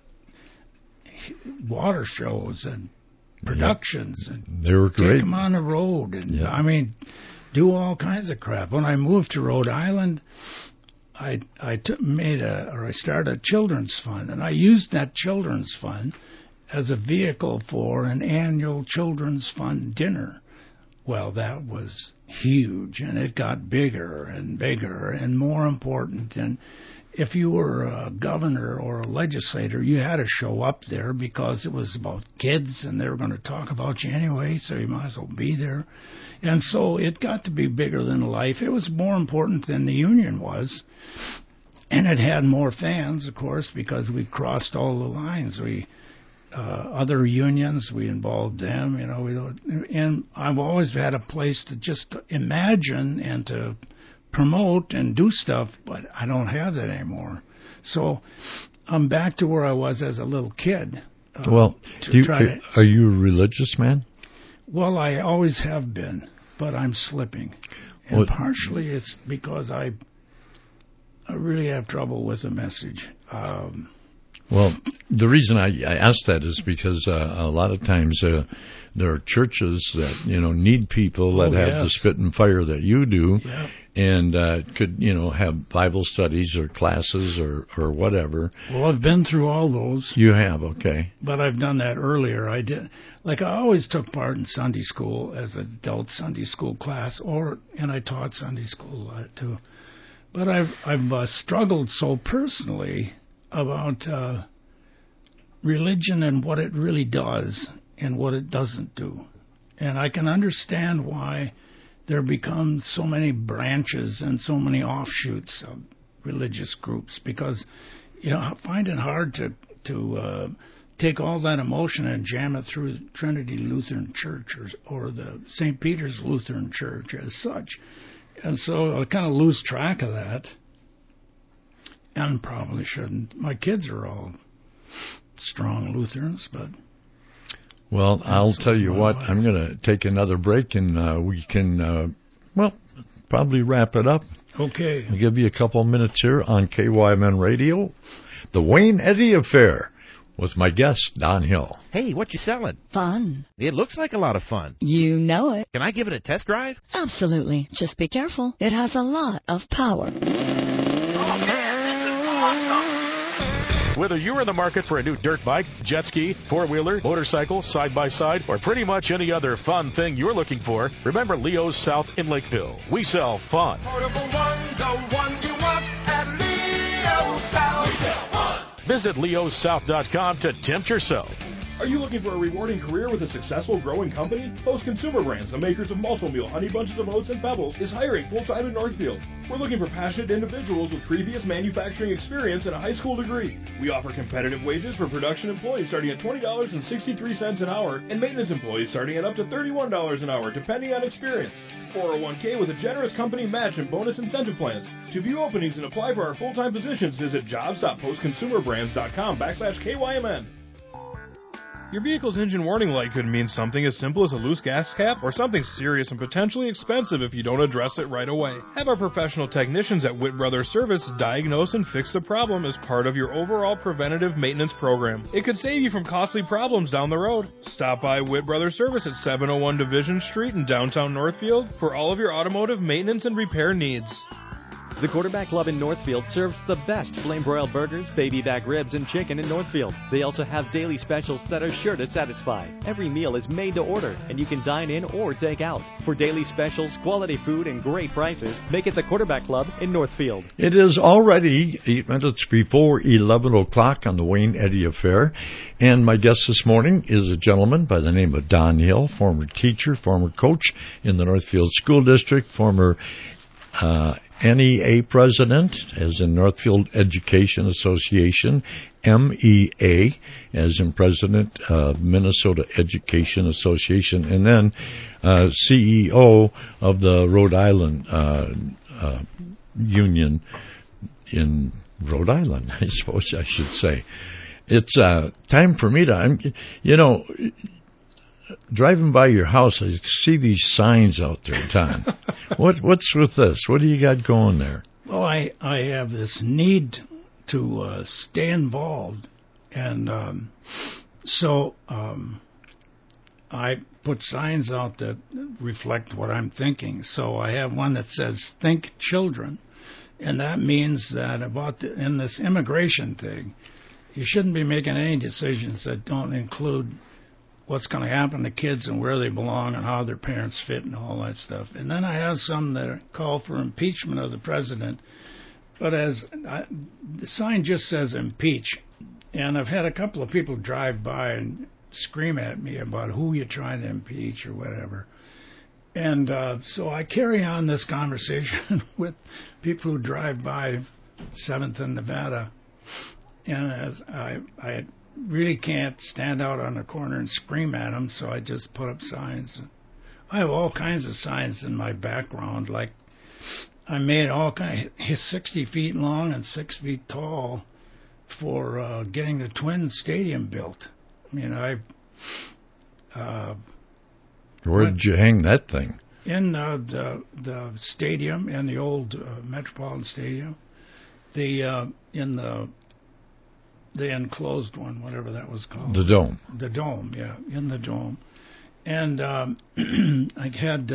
B: water shows and productions, and
A: they were great.
B: Take them on the road, and do all kinds of crap. When I moved to Rhode Island, I started a children's fund, and I used that children's fund as a vehicle for an annual children's fund dinner. Well, that was huge, and it got bigger and bigger and more important. And if you were a governor or a legislator, you had to show up there because it was about kids, and they were going to talk about you anyway, so you might as well be there. And so it got to be bigger than life. It was more important than the union was. And it had more fans, of course, because we crossed all the lines. Other unions, we involved them, and I've always had a place to just imagine and to promote and do stuff, but I don't have that anymore. So I'm back to where I was as a little kid.
A: Are you a religious man?
B: Well, I always have been, but I'm slipping. And partially it's because I really have trouble with the message.
A: Well, the reason I ask that is because a lot of times there are churches that need people that have the spit and fire that you do, and could have Bible studies or classes or whatever.
B: Well, I've been through all those.
A: You have, okay.
B: But I've done that earlier. I always took part in Sunday school as an adult Sunday school class, and I taught Sunday school too. But I've struggled so personally about religion and what it really does and what it doesn't do. And I can understand why there become so many branches and so many offshoots of religious groups, because I find it hard to take all that emotion and jam it through Trinity Lutheran Church or the St. Peter's Lutheran Church as such. And so I kind of lose track of that. And probably shouldn't. My kids are all strong Lutherans, but...
A: Well, I'll tell you what, I'm going to take another break, and we can, probably wrap it up.
B: Okay.
A: I'll give you a couple of minutes here on KYMN Radio, The Wayne Eddy Affair, with my guest, Don Hill.
F: Hey, what you selling?
H: Fun.
F: It looks like a lot of fun.
H: You know it.
F: Can I give it a test drive?
H: Absolutely. Just be careful. It has a lot of power.
I: Whether you're in the market for a new dirt bike, jet ski, four-wheeler, motorcycle, side-by-side, or pretty much any other fun thing you're looking for, remember Leo's South in Lakeville. We sell fun.
J: Portable one, the one you want at Leo's South. We sell fun.
I: Visit leossouth.com to tempt yourself.
G: Are you looking for a rewarding career with a successful growing company? Post Consumer Brands, the makers of Multi-Meal, Honey Bunches of Oats, and Pebbles, is hiring full-time in Northfield. We're looking for passionate individuals with previous manufacturing experience and a high school degree. We offer competitive wages for production employees starting at $20.63 an hour and maintenance employees starting at up to $31 an hour, depending on experience. 401k with a generous company match and bonus incentive plans. To view openings and apply for our full-time positions, visit jobs.postconsumerbrands.com/KYMN. Your vehicle's engine warning light could mean something as simple as a loose gas cap or something serious and potentially expensive if you don't address it right away. Have our professional technicians at Witt Brothers Service diagnose and fix the problem as part of your overall preventative maintenance program. It could save you from costly problems down the road. Stop by Witt Brothers Service at 701 Division Street in downtown Northfield for all of your automotive maintenance and repair needs.
K: The Quarterback Club in Northfield serves the best flame-broiled burgers, baby back ribs, and chicken in Northfield. They also have daily specials that are sure to satisfy. Every meal is made to order, and you can dine in or take out. For daily specials, quality food, and great prices, make it the Quarterback Club in Northfield.
A: It is already 8 minutes before 11 o'clock on the Wayne Eddy Affair, and my guest this morning is a gentleman by the name of Don Hill, former teacher, former coach in the Northfield School District, former NEA president, as in Northfield Education Association, MEA, as in president of Minnesota Education Association, and then CEO of the Rhode Island Union in Rhode Island, I suppose I should say. It's time for me to, driving by your house, I see these signs out there, Don. What's with this? What do you got going there?
B: Well, I have this need to stay involved, and so I put signs out that reflect what I'm thinking. So I have one that says, "Think Children," and that means that in this immigration thing, you shouldn't be making any decisions that don't include what's going to happen to kids and where they belong and how their parents fit and all that stuff. And then I have some that call for impeachment of the president, but the sign just says impeach. And I've had a couple of people drive by and scream at me about who you're trying to impeach or whatever. And so I carry on this conversation with people who drive by 7th and Nevada. And as I really can't stand out on the corner and scream at them, so I just put up signs. I have all kinds of signs in my background, like I made all kinds, 60 feet long and 6 feet tall, for getting the Twins Stadium built. I mean,
A: where did you hang that thing?
B: In the stadium, in the old Metropolitan Stadium, in the enclosed one, whatever that was called.
A: The Dome.
B: The Dome, yeah, in the Dome. And I had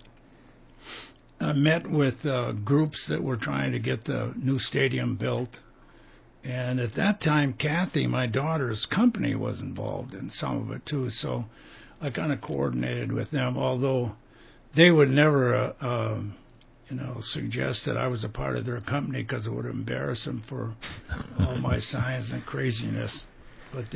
B: met with groups that were trying to get the new stadium built. And at that time, Kathy, my daughter's company, was involved in some of it, too. So I kind of coordinated with them, although they would never suggest that I was a part of their company because it would embarrass them for all my signs and craziness. But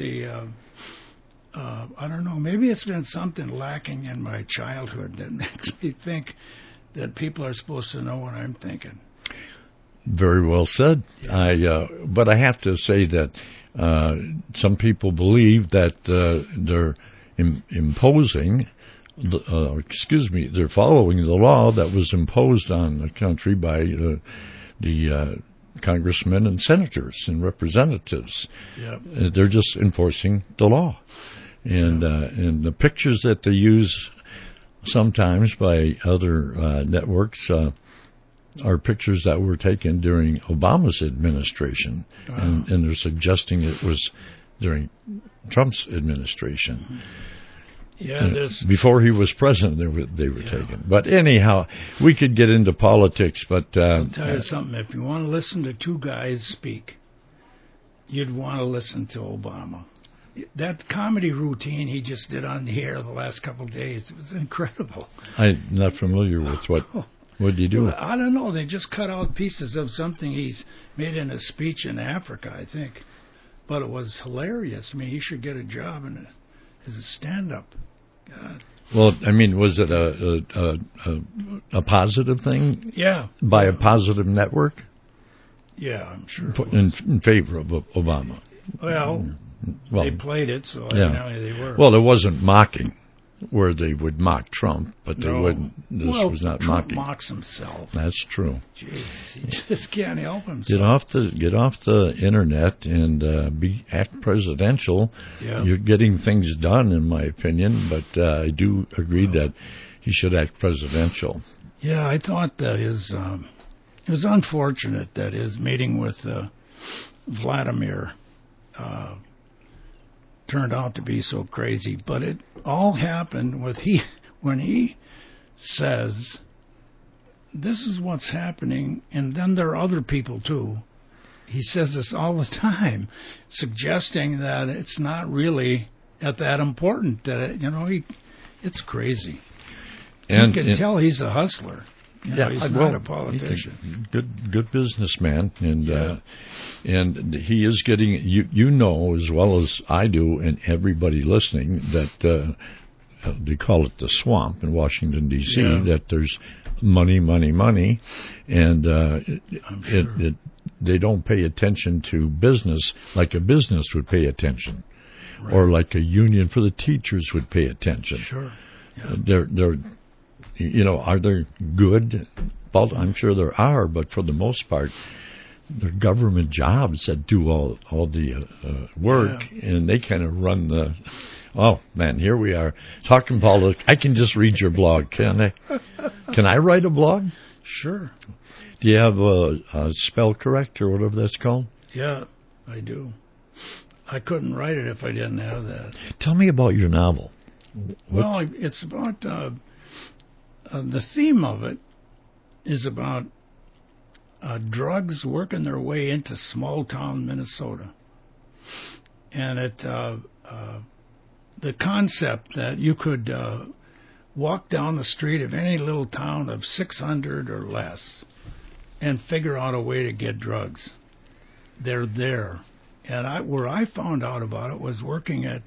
B: I don't know, maybe it's been something lacking in my childhood that makes me think that people are supposed to know what I'm thinking.
A: Very well said. But I have to say that some people believe that they're imposing they're following the law that was imposed on the country by the congressmen and senators and representatives.
B: Yep.
A: They're just enforcing the law. And the pictures that they use sometimes by other networks are pictures that were taken during Obama's administration.
B: Wow.
A: And they're suggesting it was during Trump's administration.
B: Mm-hmm. Yeah,
A: before he was president, they were taken. But anyhow, we could get into politics. But
B: I'll tell you something. If you want to listen to two guys speak, you'd want to listen to Obama. That comedy routine he just did on the air the last couple of days, it was incredible.
A: I'm not familiar with what did he do?
B: I don't know. They just cut out pieces of something he's made in a speech in Africa, I think. But it was hilarious. I mean, he should get a job as a stand-up. God.
A: Well, I mean, was it a positive thing?
B: Yeah.
A: By a positive network?
B: Yeah, I'm sure.
A: In favor of Obama.
B: Well, they played it, so
A: yeah.
B: evidently they were.
A: Well, it wasn't mocking. where they would mock Trump, but they wouldn't. This was not
B: Trump
A: mocking.
B: mocks himself.
A: That's true.
B: Jesus, he just can't help himself.
A: Get off the internet and act presidential.
B: Yeah. You're
A: getting things done, in my opinion, but I do agree that he should act presidential.
B: Yeah, I thought that it was unfortunate that his meeting with Vladimir turned out to be so crazy, but it all happened when he says, this is what's happening, and then there are other people too. He says this all the time, suggesting that it's not really that important, that it's crazy. And you can tell he's a hustler. He's not a politician.
A: He's a good businessman, and he is getting. You know as well as I do, and everybody listening, that they call it the swamp in Washington D.C. That there's money, and they don't pay attention to business like a business would pay attention, or like a union for the teachers would pay attention.
B: Sure.
A: They're are there good? Well, I'm sure there are, but for the most part, they're government jobs that do all the work, and they kind of run the. Oh man, here we are talking politics. I can just read your blog, can I? Can I write a blog?
B: Sure.
A: Do you have a spell correct or whatever that's called?
B: Yeah, I do. I couldn't write it if I didn't have that.
A: Tell me about your novel.
B: Well, it's about. The theme of it is about drugs working their way into small-town Minnesota. And the concept that you could walk down the street of any little town of 600 or less and figure out a way to get drugs. They're there. And where I found out about it was working at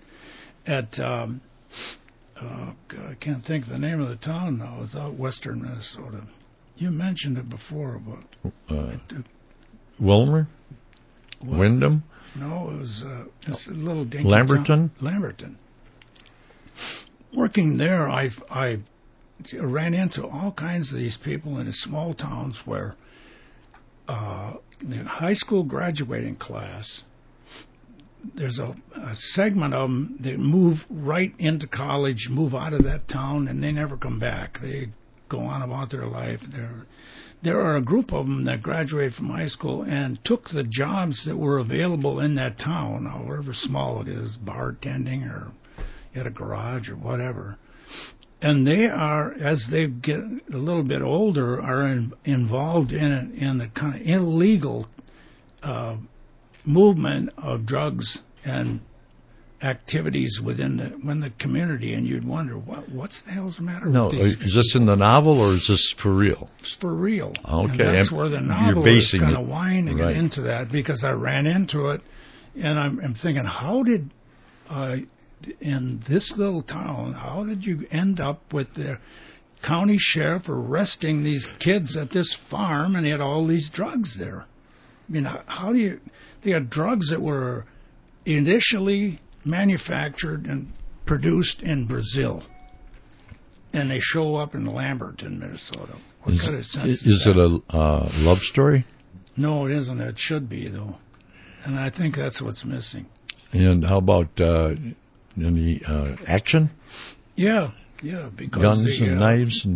B: I can't think of the name of the town now. It's out western Minnesota. You mentioned it before about
A: Wilmer? Wyndham?
B: No, it was it's a little dinky
A: Lamberton?
B: town. Lamberton. Working there, I ran into all kinds of these people in small towns where the high school graduating class, there's a segment of them that move right into college, move out of that town, and they never come back. They go on about their life. There are a group of them that graduated from high school and took the jobs that were available in that town, however small it is, bartending or at a garage or whatever. And they are, as they get a little bit older, are involved in the kind of illegal movement of drugs and activities within the community, and you'd wonder what's the hell's the matter with these people?
A: Is this in the novel or is this for real?
B: It's for real.
A: Okay,
B: and that's where the novel is kind of winding it into that, because I ran into it, and I'm thinking, how did in this little town, how did you end up with the county sheriff arresting these kids at this farm, and he had all these drugs there? I mean, how do you? They had drugs that were initially manufactured and produced in Brazil, and they show up in Lamberton, Minnesota. What kind of sense
A: is it a love story?
B: No, it isn't. It should be, though, and I think that's what's missing.
A: And how about any action?
B: Yeah, because
A: guns and knives and